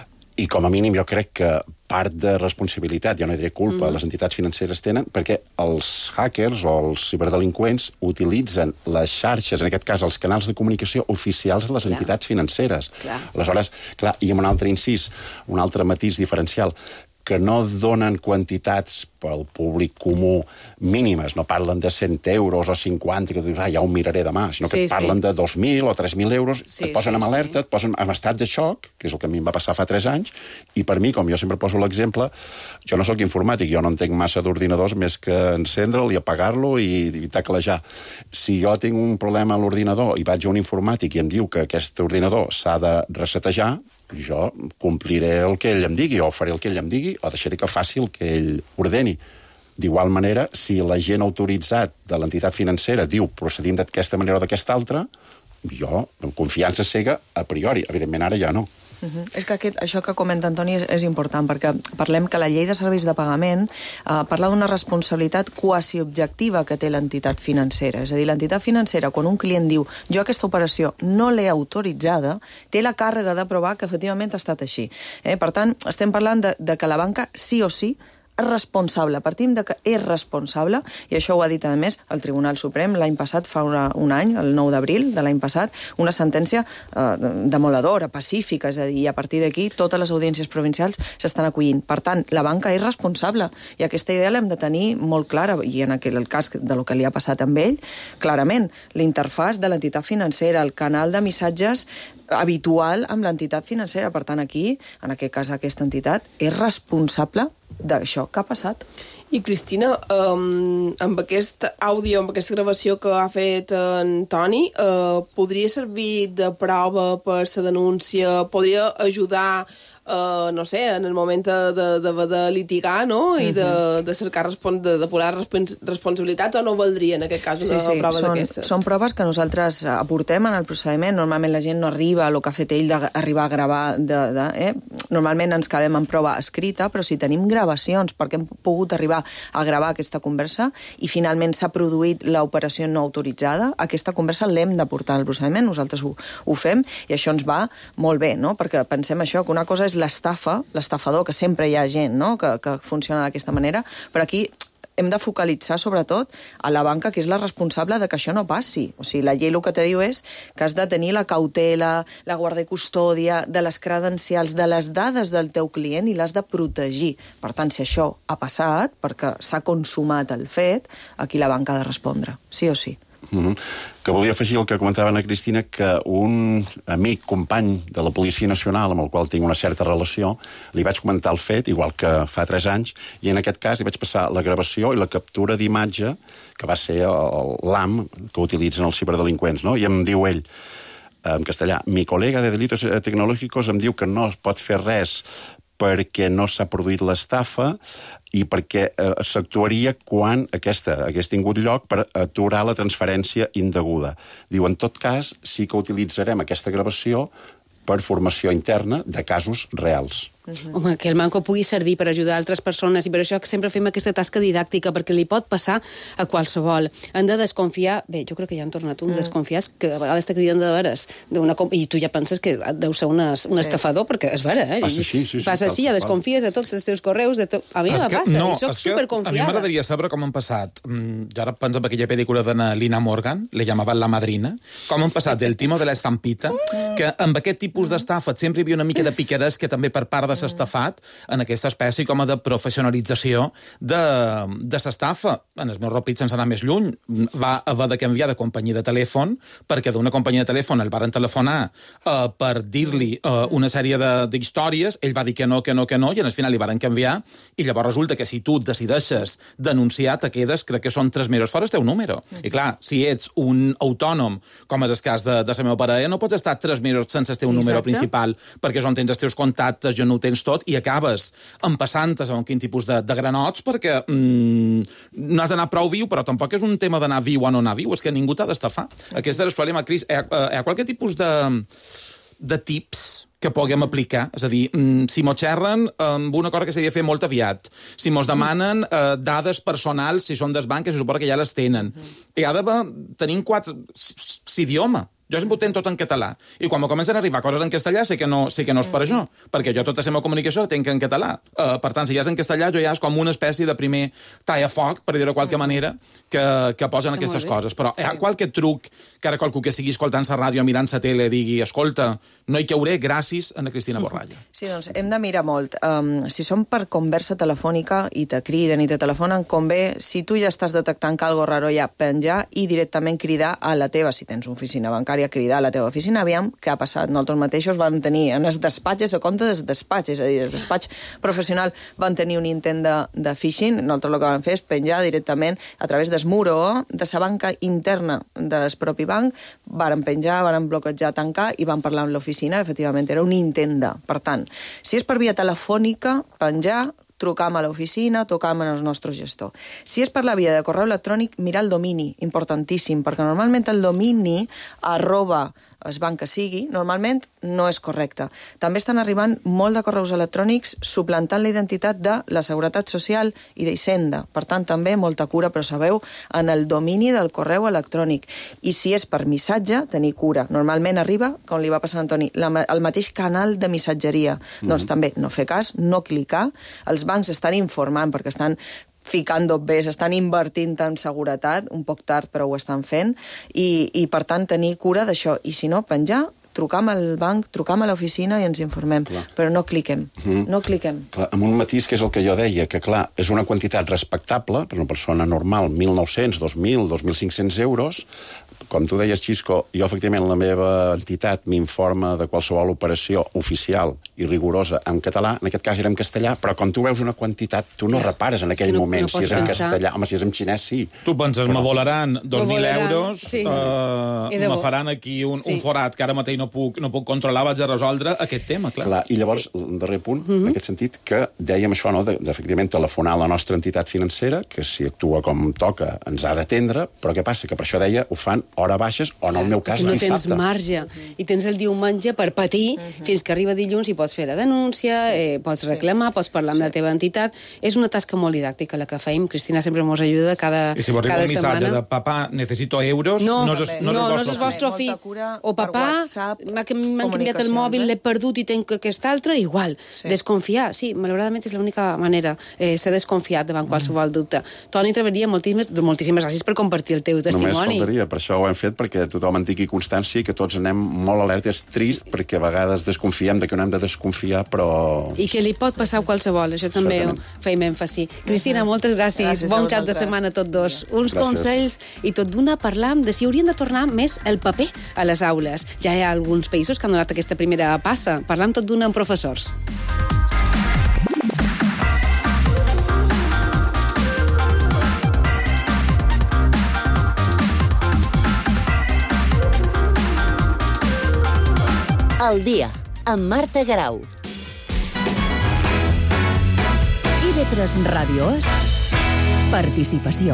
i com a mínim jo crec que part de responsabilitat, jo no diré culpa, mm. les entitats financeres tenen, perquè els hackers o els ciberdelinqüents utilitzen les xarxes, en aquest cas els canals de comunicació oficials de les Clar. entitats financeres. Clar. Aleshores, clar, i amb un altre incís, un altre matís diferencial, que no donen quantitats pel públic comú mínimes, no parlen de cent euros o cinquanta, que tu dius, ah, ja ho miraré demà, sinó que Sí, et parlen sí. de dos mil o tres mil euros, Sí, et posen sí, amb alerta, et posen en estat de xoc, que és el que a mi em va passar fa tres anys, i per mi, com jo sempre poso l'exemple, jo no sóc informàtic, jo no entenc massa d'ordinadors més que encendre'l i apagar-lo i, i teclejar. Si jo tinc un problema a l'ordinador i vaig a un informàtic i em diu que aquest ordinador s'ha de resetejar, jo compliré el que ell em digui, o faré el que ell em digui, o deixaré que faci el que ell ordeni. D'igual manera, si l'agent autoritzat de l'entitat financera diu procedim d'aquesta manera o d'aquesta altra, jo, amb confiança cega, a priori. Evidentment, ara ja no. Uh -huh. És que aquest, això que comenta Antoni és, és important, perquè parlem que la llei de serveis de pagament eh, parla d'una responsabilitat quasi objectiva que té l'entitat financera. És a dir, l'entitat financera, quan un client diu jo aquesta operació no l'he autoritzada, té la càrrega de provar que efectivament ha estat així. Eh? Per tant, estem parlant de, de que la banca sí o sí és responsable, partim de que és responsable, i això ho ha dit, a més, el Tribunal Suprem l'any passat, fa una, un any, el nou d'abril de l'any passat, una sentència eh, demoledora, pacífica, és a dir, i a partir d'aquí totes les audiències provincials s'estan acollint. Per tant, la banca és responsable, i aquesta idea l'hem de tenir molt clara, i en aquell, el cas de lo que li ha passat amb ell, clarament, l'interfàs de l'entitat financera, el canal de missatges habitual amb l'entitat financera. Per tant, aquí, en aquest cas, aquesta entitat és responsable d'això que ha passat. I, Cristina, um, amb aquest àudio, amb aquesta gravació que ha fet en Toni, uh, podria servir de prova per la denúncia? Podria ajudar, uh, no sé, en el moment de, de, de, de litigar, no?, i de, de cercar respons de depurar respons responsabilitats, o no valdria, en aquest cas, una sí, sí, prova són, d'aquestes? són proves que nosaltres aportem en el procediment. Normalment la gent no arriba a lo que ha fet ell d'arribar a gravar. De, de, eh? Normalment ens quedem en prova escrita, però si tenim gravacions, perquè hem pogut arribar a gravar aquesta conversa i finalment s'ha produït l'operació no autoritzada, aquesta conversa l'hem de portar al procediment, nosaltres ho, ho fem, i això ens va molt bé, no? Perquè pensem això, que una cosa és l'estafa, l'estafador, que sempre hi ha gent, no?, que, que funciona d'aquesta manera, però aquí hem de focalitzar, sobretot, a la banca, que és la responsable de que això no passi. O sigui, la llei el que te diu és que has de tenir la cautela, la guarda i custòdia de les credencials, de les dades del teu client i l'has de protegir. Per tant, si això ha passat, perquè s'ha consumat el fet, aquí la banca ha de respondre, sí o sí. Mm-hmm. Que volia afegir el que comentava Ana Cristina, que un amic, company de la Policia Nacional, amb el qual tinc una certa relació, li vaig comentar el fet, igual que fa tres anys, i en aquest cas li vaig passar la gravació i la captura d'imatge, que va ser l'A M que utilitzen els ciberdelinqüents, no? I em diu ell, en castellà, mi colega de delitos tecnològics em diu que no es pot fer res perquè no s'ha produït l'estafa i perquè eh, s'actuaria quan aquesta hagués tingut lloc per aturar la transferència indeguda. Diu, en tot cas, sí que utilitzarem aquesta gravació per formació interna de casos reals. Uh-huh. Home, que el Manco pugui servir per ajudar altres persones i per això sempre fem aquesta tasca didàctica, perquè li pot passar a qualsevol. Han de desconfiar, bé, jo crec que ja han tornat uns mm. desconfiats que a vegades te criden de veres, d'una comp i tu ja penses que deu ser una, un sí. estafador, perquè és vera, eh? Passa així, sí, sí. Passa així, ja desconfies de tots els teus correus, de to... a mi me passa, no, i soc superconfiada. A mi m'agradaria saber com han passat, jo ara penso en aquella pel·lícula de Lina Morgan, le llamaven La Madrina, com han passat del timo de l'estampita, que amb aquest tipus d'estafa sempre hi havia una mica de piqueres que també per part de s'estafat en aquesta espècie com a de professionalització de, de s'estafa. En el meu ràpid, sense anar més lluny, va haver de canviar de companyia de telèfon perquè d'una companyia de telèfon el varen telefonar uh, per dir-li uh, una sèrie d'històries, ell va dir que no, que no, que no, i al final li varen canviar, i llavors resulta que si tu decideixes denunciar, te quedes, crec que són tres mesos fora el teu número. Mm. I clar, si ets un autònom, com és el cas de, de la meva parella, no pots estar tres mesos sense el teu Exacte. número principal, perquè és on tens els teus contactes, jo no ho tens tot, i acabes empassant-te a quin tipus de, de granots, perquè mm, no has d'anar prou viu, però tampoc és un tema d'anar viu o no anar viu, és que ningú t'ha d'estafar. Aquest és el problema, Cris. Hi ha, hi ha qualque tipus de, de tips que puguem aplicar? És a dir, si m'ho xerren amb una cosa que s'ha de fer molt aviat, si mos demanen eh, dades personals, si són des banques, se suposa que ja les tenen. I ha d'haver, tenim quatre... idioma. Jo sempre ho tenc tot en català. I quan me comencen a arribar coses en castellà, sé que no, sé que no és per això, perquè jo tota la meva comunicació la tenc en català. Uh, per tant, si ja és en castellà, jo ja és com una espècie de primer tallafoc, per dir-ho de qualque manera, que, que posen Està aquestes coses. Però hi ha qualque truc que ara qualcú que sigui escoltant la ràdio, mirant la tele, digui, escolta, no hi cauré gràcies a la Cristina Borralla. Sí, doncs hem de mirar molt. Um, si som per conversa telefònica i te criden i te telefonen, convé, si tu ja estàs detectant que algo raro ja penjar i directament cridar a la teva, si tens una oficina bancària, a cridar a la teva oficina, aviam què ha passat. Nosaltres mateixos vam tenir en els despatxes, a compte dels despatxes, és a dir, el despatx professional van tenir un intent de, de phishing, nosaltres el que vam fer és penjar directament a través del muro de la banca interna del propi banc, varen penjar, varen bloquejar, tancar i van parlar amb l'oficina, efectivament era un intent de. Per tant, si és per via telefònica, penjar, trucam a l'oficina, tocam en el nostre gestor. Si és per la via de correu electrònic, mirar el domini, importantíssim, perquè normalment el domini arroba es banc que sigui, normalment no és correcte. També estan arribant molt de correus electrònics suplantant la identitat de la Seguretat Social i d'Hisenda. Per tant, també molta cura, però sabeu, en el domini del correu electrònic. I si és per missatge, tenir cura. Normalment arriba, com li va passar a Antoni, la, el mateix canal de missatgeria. Mm-hmm. Doncs també no fer cas, no clicar. Els bancs estan informant perquè estan ficant dobbers, estan invertint en seguretat, un poc tard però ho estan fent, i, i per tant tenir cura d'això. I si no, penjar, trucam al banc, trucam a l'oficina i ens informem. Clar. Però no cliquem, mm-hmm. no cliquem. Clar, amb un matís que és el que jo deia, que clar, és una quantitat respectable per una persona normal, mil nou-cents, dos mil, dos mil cinc-cents euros. Com tu deies, Xisco, jo efectivament la meva entitat m'informa de qualsevol operació oficial i rigorosa en català, en aquest cas era en castellà, però quan tu veus una quantitat, tu no repares en aquell no, moment no si és en pensar. castellà. Home, si és en xinès, sí. Tu penses, però... me volaran dos mil euros, sí. uh, me faran aquí un, sí. un forat que ara mateix no puc, no puc controlar, vaig a resoldre aquest tema, clar. clar I llavors, el darrer punt, mm-hmm. en aquest sentit, que dèiem això, no?, d'efectivament telefonar a la nostra entitat financera, que si actua com toca ens ha d'atendre, però què passa? Que per això deia, ho fan hora baixes, o en el meu cas no dissabte. Tens marge, uh-huh. i tens el diumenge per patir, uh-huh. fins que arriba dilluns i pots fer la denúncia, eh, pots reclamar, sí. pots parlar amb sí. la teva entitat. És una tasca molt didàctica la que feim. Cristina sempre ens ajuda cada setmana. I si vos arriba un missatge de papà, necessito euros, no, no, és, no, no, és el vostre no és el vostre fill. O papà, cap M'han canviat el mòbil, l'he perdut i tenc aquest altre, igual. Sí. Desconfiar, sí, malauradament és l'única manera, eh, ser desconfiat davant qualsevol dubte. Toni Traveria, moltíssimes, moltíssimes gràcies per compartir el teu testimoni. Només faltaria, per això ho hem fet, perquè tothom en tingui constància, que tots anem molt alerta. És trist, perquè a vegades desconfiem de que no hem de desconfiar, però... I que li pot passar a qualsevol, això també ho feim èmfasi. Cristina, moltes gràcies. Gràcies bon a cap de vosaltres. setmana a tots dos. Uns Gràcies. consells i tot d'una parlam de si haurien de tornar més el paper a les aules. Ja hi ha alguns països que han donat aquesta primera passa. Parlam tot d'una amb professors. El dia, amb Marta Garau. I ve tres Ràdio és participació.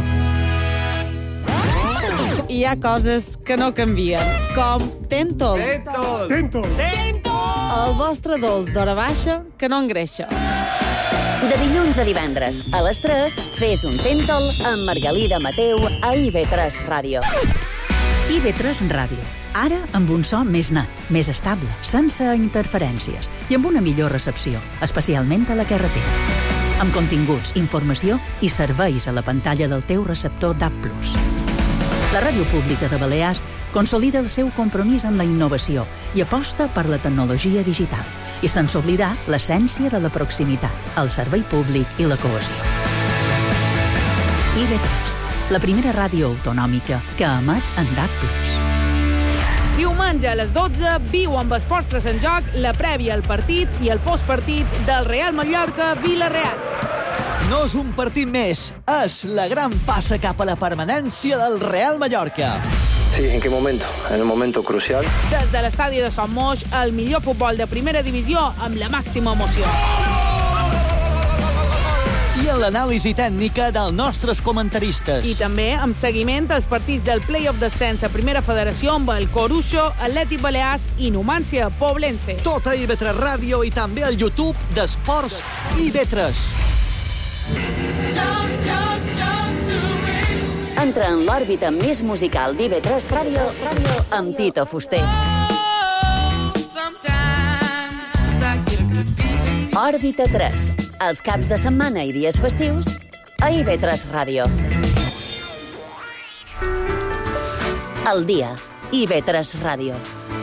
Hi ha coses que no canvien, com Tentol. Tentol. Tentol. Tentol. El vostre dolç d'hora baixa que no engreixa. De dilluns a divendres, a les tres, fes un Tentol amb Margalida Mateu a I V tres Ràdio. I ve tres Ràdio. Ara amb un so més net, més estable, sense interferències i amb una millor recepció, especialment a la carretera. Amb continguts, informació i serveis a la pantalla del teu receptor D A B plus. La Ràdio Pública de Balears consolida el seu compromís amb la innovació i aposta per la tecnologia digital, i sense oblidar l'essència de la proximitat, el servei públic i la cohesió. I V tres, la primera ràdio autonòmica que emet en D A B plus. Diumenge a les dotze, viu amb Esports tres en joc la prèvia al partit i el postpartit del Real Mallorca-Vila-real. No és un partit més, és la gran passa cap a la permanència del Real Mallorca. Sí, ¿en qué momento? En el momento crucial. Des de l'estadi de Son Moix, el millor futbol de primera divisió amb la màxima emoció. I en l'anàlisi tècnica dels nostres comentaristes. I també amb seguiment als partits del Play-off d'ascens a Primera Federació amb el Coruxo, Atlètic Balears i Numància Poblense. Tot a I V tres Ràdio i també al YouTube d'Esports I V tres. Entra en l'òrbita més musical d'I V tres Ràdio amb Tito Fuster. Òrbita tres, els caps de setmana i dies festius a I V tres Ràdio. El dia, I V tres Ràdio.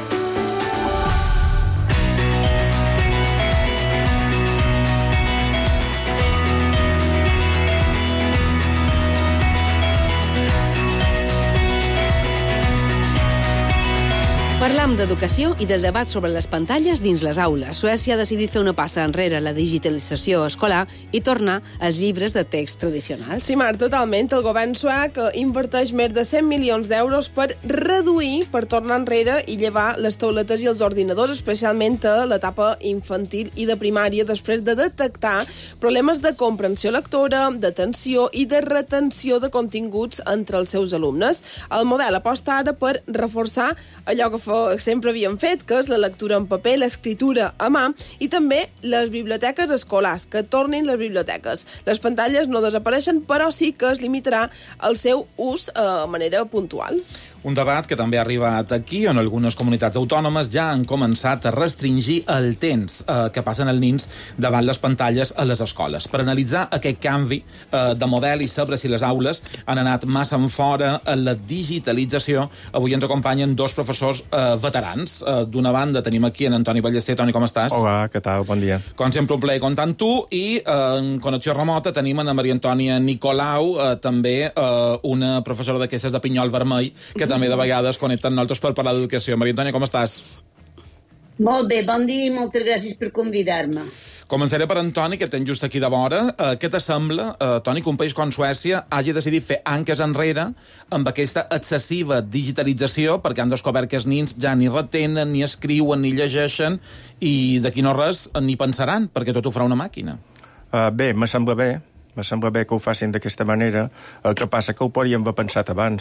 Parlam d'educació i del debat sobre les pantalles dins les aules. Suècia ha decidit fer una passa enrere a la digitalització escolar i tornar als llibres de text tradicionals. Sí, Marc, totalment. El govern suec inverteix més de cent milions d'euros per reduir, per tornar enrere i llevar les tauletes i els ordinadors, especialment a l'etapa infantil i de primària, després de detectar problemes de comprensió lectora, d'atenció i de retenció de continguts entre els seus alumnes. El model aposta ara per reforçar allò que sempre havíem fet, que és la lectura en paper, l'escriptura a mà i també les biblioteques escolars, que tornin les biblioteques. Les pantalles no desapareixen, però sí que es limitarà el seu ús de manera puntual. Un debat que també ha arribat aquí, on algunes comunitats autònomes ja han començat a restringir el temps eh, que passen els nins davant les pantalles a les escoles. Per analitzar aquest canvi eh, de model i saber si les aules han anat massa en fora en la digitalització, avui ens acompanyen dos professors eh, veterans. Eh, D'una banda tenim aquí en Antoni Ballester. Toni, com estàs? Hola, què tal? Bon dia. Com sempre, un plaer comptar amb tu. I eh, en connexió remota tenim a Maria Antònia Nicolau, eh, també eh, una professora d'aquestes de Pinyol Vermell, que també de vegades connecten nosaltres per parlar d'educació. Maria Antònia, com estàs? Molt bé, bon dia i moltes gràcies per convidar-me. Començaré per Antoni, que tens just aquí de vora. Eh, què t'assembla, eh, Toni, que un país com Suècia hagi decidit fer anques enrere amb aquesta excessiva digitalització, perquè han descobert que els nins ja ni retenen, ni escriuen, ni llegeixen, i d'aquí no res ni pensaran, perquè tot ho farà una màquina. Uh, bé, me sembla bé. Me sembla bé que ho facin d'aquesta manera. El que passa que ho podríem haver pensat abans.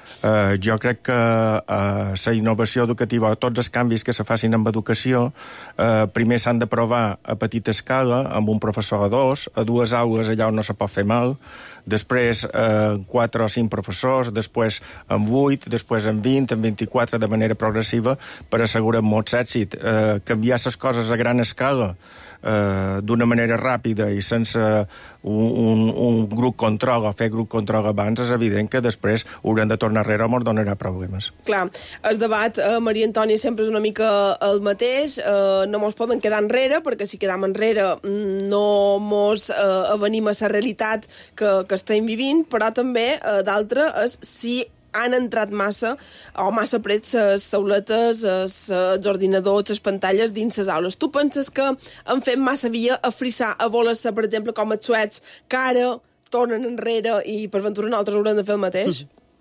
Uh, jo crec que uh, la innovació educativa, tots els canvis que se facin amb educació, uh, primer s'han de provar a petita escala, amb un professor a dos, a dues aules allà on no se pot fer mal, després eh, quatre o cinc professors, després amb vuit, després amb vint, amb vint-i-quatre, de manera progressiva, per assegurar molts èxit. Eh, canviar les coses a gran escala eh, d'una manera ràpida i sense un, un, un grup control o fer grup control abans, és evident que després haurem de tornar enrere o ens donarà problemes. Clar, el debat, eh, Maria Antònia, sempre és una mica el mateix, eh, no mos poden quedar enrere, perquè si quedam enrere no mos eh, avenim a la realitat que, que estem vivint, però també eh, d'altre és si han entrat massa o massa prets les tauletes, els, els ordinadors, les pantalles dins les aules. Tu penses que han fet massa via a frissar, a voler-se, per exemple, com els suets, que ara tornen enrere i per ventura nosaltres haurem de fer el mateix?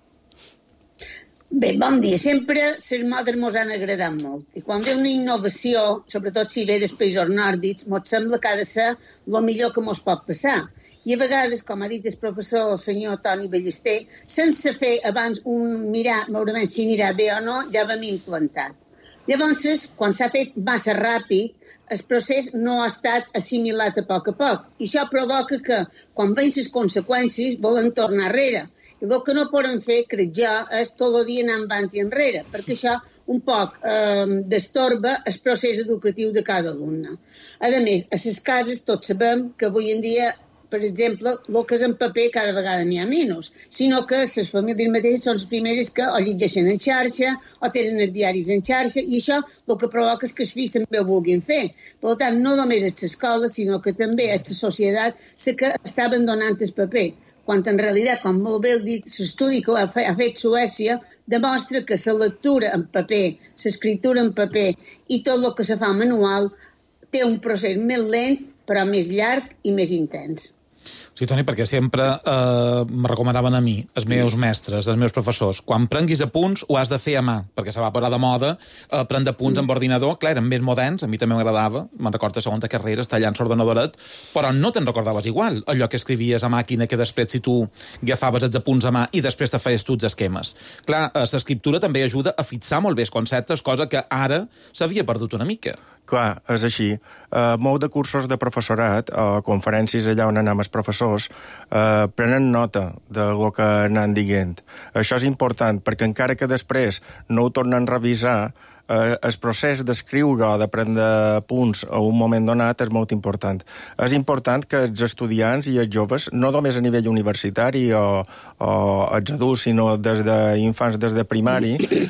Bé, bon dia. Sempre les modes mos han agradat molt. I quan ve una innovació, sobretot si ve dels països nòrdics, mos sembla que ha de ser el millor que mos pot passar. I a vegades, com ha dit el professor, el senyor Toni Ballester, sense fer abans un mirar, veurem si anirà bé o no, ja vam implantat. Llavors, quan s'ha fet massa ràpid, el procés no ha estat assimilat a poc a poc. I això provoca que, quan ven les conseqüències, volen tornar enrere. I el que no poden fer, crec jo, és tot el dia anar avant i enrere, perquè això un poc eh, destorba el procés educatiu de cada alumne. A més, a les cases tots sabem que avui en dia, per exemple, el que és en paper cada vegada n'hi ha menys, sinó que les famílies mateixes són les primeres que o llegeixen en xarxa o tenen els diaris en xarxa, i això el que provoca és que els fills també ho vulguin fer. Per tant, no només és l'escola, sinó que també és la societat la que està abandonant el paper, quan en realitat, com molt bé heu dit, l'estudi que ha fet Suècia demostra que la lectura en paper, l'escriptura en paper i tot el que se fa manual té un procés més lent, però més llarg i més intens. Sí, Toni, perquè sempre eh, me recomanaven a mi, els meus mestres, els meus professors, quan prenguis apunts ho has de fer a mà, perquè se va posar de moda eh, prendre apunts amb ordinador, clar, eren més moderns, a mi també m'agradava, me'n recordo de segona carrera, estar allà en l'ordinadoret, però no te'n recordaves igual, allò que escrivies a màquina, que després si tu agafaves els apunts a mà i després te feies tu els esquemes. Clar, eh, l'escriptura també ajuda a fixar molt bé els conceptes, cosa que ara s'havia perdut una mica. Clar, és així. Uh, molt de cursos de professorat o conferències allà on anem els professors uh, prenen nota de lo que anem dient. Això és important, perquè encara que després no ho tornen a revisar, eh, el procés d'escriure o de prendre punts a un moment donat és molt important. És important que els estudiants i els joves, no només a nivell universitari o, o els adults, sinó des d'infants, des de primari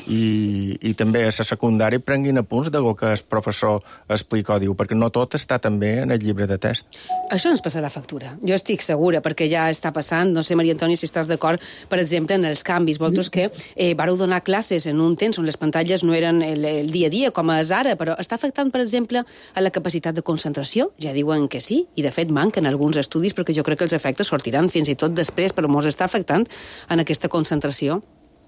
i, i també a la secundària, prenguin apunts del que el professor explica o diu, perquè no tot està també en el llibre de text. Això ens passa la factura. Jo estic segura, perquè ja està passant, no sé, Maria Antònia, si estàs d'acord, per exemple, en els canvis. Vosaltres que eh, vareu donar classes en un temps on les pantalles no eren el, el dia a dia, com és ara, però està afectant, per exemple, a la capacitat de concentració? Ja diuen que sí, i de fet manquen alguns estudis, perquè jo crec que els efectes sortiran fins i tot després, però mos està afectant en aquesta concentració.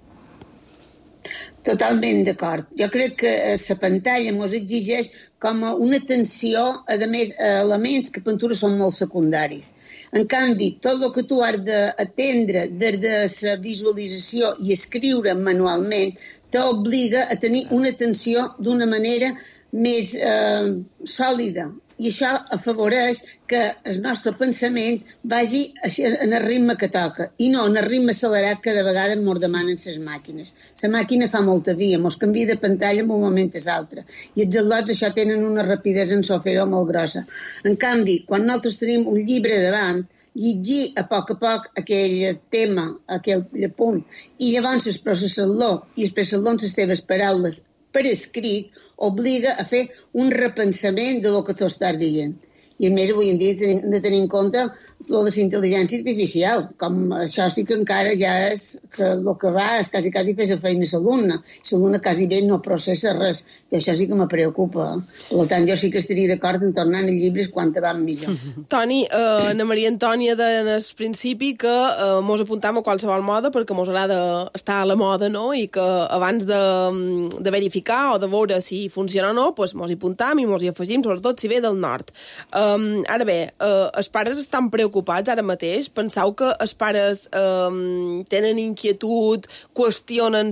Totalment d'acord. Jo crec que la pantalla ens exigeix com una atenció, a més, a elements que per són molt secundaris. En canvi, tot el que tu has d'atendre des de la visualització i escriure manualment t'obliga a tenir una atenció d'una manera més eh, sòlida. I això afavoreix que el nostre pensament vagi en el ritme que toca i no en el ritme accelerat que de vegades ens demanen les màquines. La màquina fa molta via, ens canvia de pantalla en un moment a l'altre. I els atlots això tenen una rapidesa en sofero molt grossa. En canvi, quan nosaltres tenim un llibre davant, llegir a poc a poc aquell tema, aquell punt, i llavors el processador i expressar-lo en les teves paraules per escrit, obliga a fer un repensament de lo que tu estàs dient. I a més, avui en dia hem de tenir en compte lo de la intel·ligència artificial, com això sí que encara ja és que el que va és quasi quasi fer la feina a l'alumne. L'alumne quasi bé no processa res, i això sí que me preocupa. Per tant, jo sí que estaria d'acord en tornar als llibres quan te van millor. Toni, eh, Ana Maria Antònia deia en el principi que eh, mos apuntam a qualsevol moda perquè mos agrada estar a la moda, no? I que abans de, de verificar o de veure si funciona o no, pues mos hi apuntam i mos hi afegim, sobretot si ve del nord. Um, ara bé, uh, els pares estan preocupats preocupats ara mateix? Penseu que els pares eh, tenen inquietud, qüestionen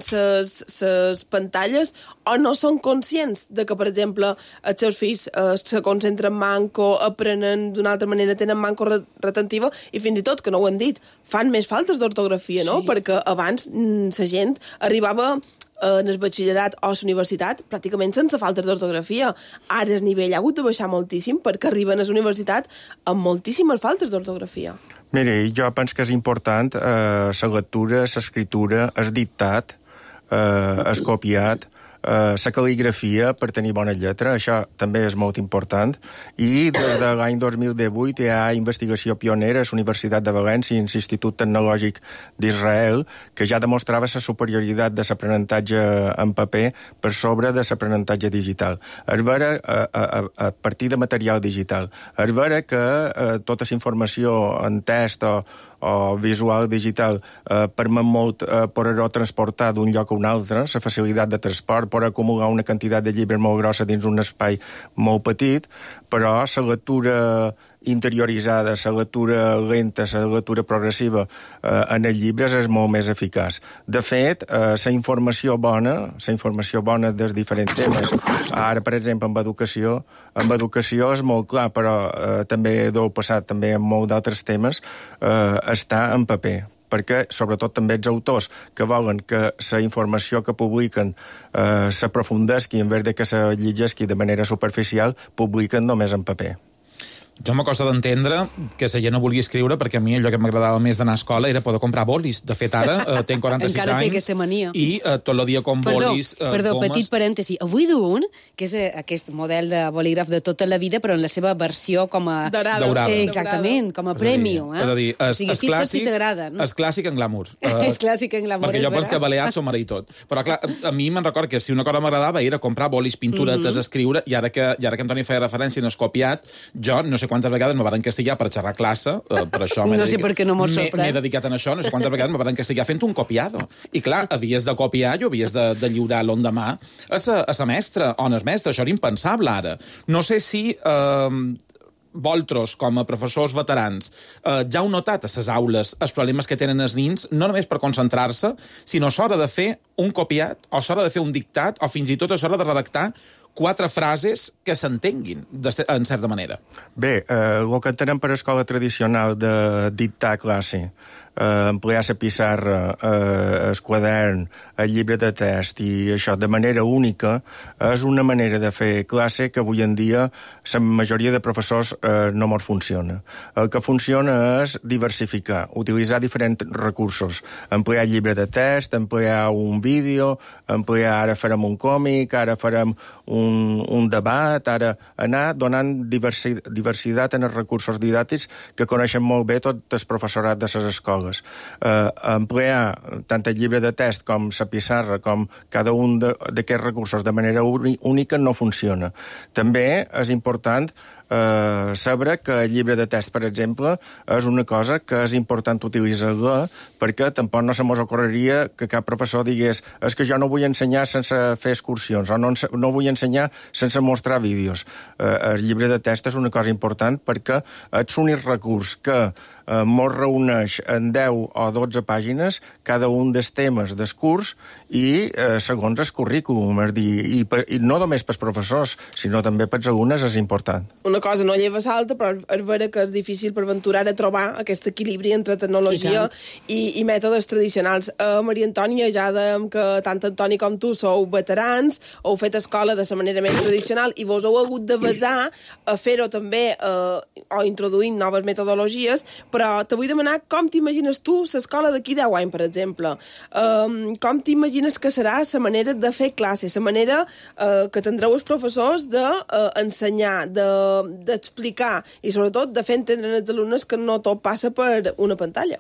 les pantalles o no són conscients de que, per exemple, els seus fills eh, se concentren manco, aprenen d'una altra manera, tenen manco retentiva i fins i tot, que no ho han dit, fan més faltes d'ortografia, no? Sí. Perquè abans la gent arribava en el batxillerat o a la universitat pràcticament sense faltes d'ortografia. Ara el nivell ha hagut de baixar moltíssim perquè arriben a la universitat amb moltíssimes faltes d'ortografia. Miri, jo penso que és important eh, la lectura, l'escriptura, el dictat, eh, el copiat, la uh, cal·ligrafia per tenir bona lletra, això també és molt important, i des de l'any dos mil divuit hi ha investigació pionera a la Universitat de València i l'Institut Tecnològic d'Israel que ja demostrava la superioritat de l'aprenentatge en paper per sobre de l'aprenentatge digital. És vera, a, a, a partir de material digital. És vera que uh, tota la informació en test o o visual digital eh, permet molt eh, poder-ho transportar d'un lloc a un altre, la facilitat de transport, poder acumular una quantitat de llibres molt grossa dins un espai molt petit, però la lectura interioritzada, la lectura lenta, la lectura progressiva eh, en els llibres és molt més eficaç. De fet, eh, la informació bona, la informació bona dels diferents temes, ara, per exemple, amb educació, amb educació és molt clar, però eh, també deu passar també en molt d'altres temes, eh, està en paper perquè, sobretot, també els autors que volen que la informació que publiquen eh, s'aprofundesqui en vez de que se llegeixi de manera superficial, publiquen només en paper. Jo m'acosta d'entendre que la gent no vulgui escriure perquè a mi allò que m'agradava més d'anar a escola era poder comprar bolis. De fet, ara eh, tenc quaranta-sis Encara anys té aquesta mania. i eh, tot el dia com perdó, bolis, eh, Perdó, gomes... petit parèntesi. Avui du un, que és eh, aquest model de bolígraf de tota la vida, però en la seva versió com a... Dorada. Daurada. Eh, exactament, com a premium. Eh? És a dir, es, o sigui, es, aquí clàssic, si t'agraden. es clàssic en glamour. És clàssic en glamour, perquè és jo penso que baleats som ara i tot. Però clar, a mi me'n recordo que si una cosa m'agradava era comprar bolis, pinturetes, mm -hmm. escriure, i ara que, i ara que Antoni feia referència en el copiat, jo no sé quantes vegades me van castigar per xerrar classe, eh, per això no sé per què no m'ho sorprèn. m'he dedicat a això, no sé quantes vegades me van castigar fent un copiado. I clar, havies de copiar i havies de, de lliurar l'endemà a sa, a sa mestra, o a mestre, això era impensable ara. No sé si... Eh, vosaltres, com a professors veterans, eh, ja heu notat a les aules els problemes que tenen els nins, no només per concentrar-se, sinó a l'hora de fer un copiat, o a l'hora de fer un dictat, o fins i tot a l'hora de redactar quatre frases que s'entenguin, en certa manera. Bé, eh, el que entenem per escola tradicional de dictar classe, eh, emplear la pissarra, eh, el quadern, el llibre de test i això de manera única, és una manera de fer classe que avui en dia la majoria de professors eh, no mos funciona. El que funciona és diversificar, utilitzar diferents recursos, emplear llibre de test, emplear un vídeo, emplear ara farem un còmic, ara farem un, un debat, ara anar donant diversi, diversitat en els recursos didàctics que coneixen molt bé tot el professorat de les escoles. Eh, emplear tant el llibre de test com la pissarra, com cada un d'aquests recursos de manera única no funciona. També és important eh, saber que el llibre de test, per exemple, és una cosa que és important utilitzar-la perquè tampoc no se mos ocorreria que cap professor digués és que jo no vull ensenyar sense fer excursions o no, no vull ensenyar sense mostrar vídeos. Eh, el llibre de test és una cosa important perquè és un recurs que eh, mos reuneix en deu o dotze pàgines cada un dels temes del curs i eh, segons el currículum, és dir, i, per, i no només pels professors, sinó també pels alumnes és important. Una cosa no lleva l'altra, però és vera que és difícil per aventurar a trobar aquest equilibri entre tecnologia i, i, i mètodes tradicionals. Uh, Maria Antònia, ja dèiem que tant Antoni com tu sou veterans, heu fet escola de la manera més tradicional i vos heu hagut de basar a fer-ho també uh, o introduint noves metodologies, però te vull demanar com t'imagines tu l'escola d'aquí deu anys, per exemple. Um, com t'imagines que serà la manera de fer classe, la manera uh, que tindreu els professors d'ensenyar, de, uh, d'explicar i, sobretot, de fer entendre als alumnes que no tot passa per una pantalla?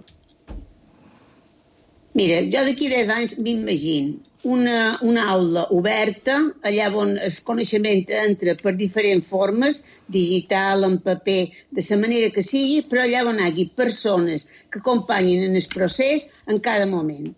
Mira, jo d'aquí deu anys m'imagino una, una aula oberta, allà on el coneixement entra per diferents formes, digital, en paper, de la manera que sigui, però allà on hi hagi persones que acompanyin en el procés en cada moment.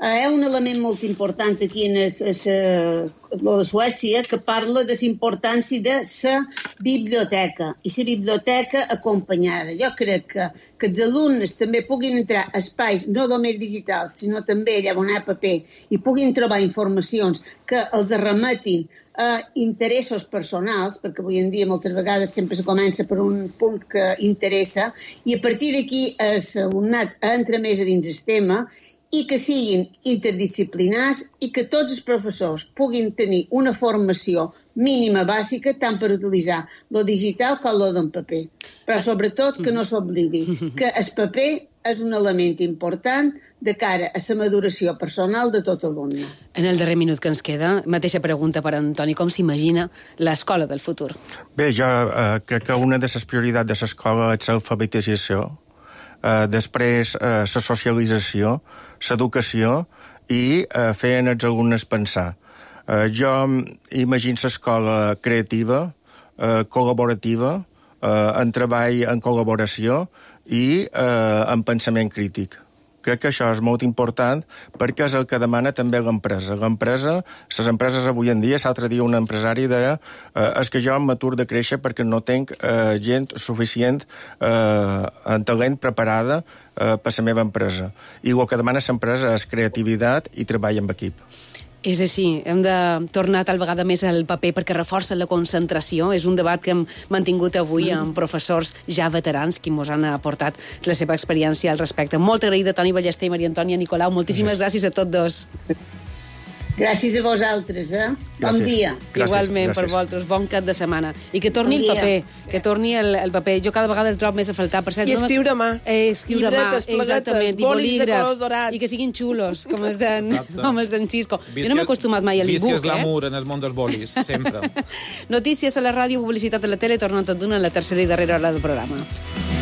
Hi ha un element molt important aquí en el, el, el de Suècia que parla de la importància de la biblioteca i la biblioteca acompanyada. Jo crec que, que els alumnes també puguin entrar a espais no només digitals, sinó també allà on hi ha paper i puguin trobar informacions que els remetin a interessos personals, perquè avui en dia moltes vegades sempre se comença per un punt que interessa, i a partir d'aquí l'alumnat entra més a dins el tema i que siguin interdisciplinars i que tots els professors puguin tenir una formació mínima bàsica tant per utilitzar lo digital com lo d'en paper. Però sobretot que no s'oblidi que el paper és un element important de cara a la maduració personal de tot alumne. En el darrer minut que ens queda, mateixa pregunta per Antoni, com s'imagina l'escola del futur? Bé, jo eh, crec que una de les prioritats de l'escola és l'alfabetització, Uh, després uh, la socialització, l'educació i uh, fer els alumnes pensar. Uh, jo imagino l'escola creativa, uh, col·laborativa, uh, en treball en col·laboració i uh, en pensament crític. Crec que això és molt important perquè és el que demana també l'empresa. L'empresa, les empreses avui en dia, l'altre dia un empresari deia eh, és que jo m'atur de créixer perquè no tinc eh, gent suficient eh, en talent preparada eh, per la meva empresa. I el que demana l'empresa és creativitat i treball en equip. És així, hem de tornar tal vegada més al paper perquè reforça la concentració. És un debat que hem mantingut avui amb professors ja veterans que ens han aportat la seva experiència al respecte. Molt agraïda, Toni Ballester i Maria Antònia Nicolau. Moltíssimes gràcies a tots dos. Gràcies a vosaltres, eh? Gràcies. Bon dia. Gràcies. Igualment, Gràcies. per vosaltres. Bon cap de setmana. I que torni Bon el dia. paper, que torni el, el paper. Jo cada vegada el trobo més a faltar. Per cert, I no me- escriure a mà. Eh, escriure a mà, Llibretes, pleguetes, exactament. I bolis de bolígrafs. colors dorats. I que siguin xulos, com els d'en Exacte. com els d'en Xisco. Visca- Jo no m'he acostumat mai a Visca el l'e-book, eh? glamour en el món dels bolis, sempre. Notícies a la ràdio, publicitat a la tele, tornen tot d'una a la tercera i darrera hora del programa.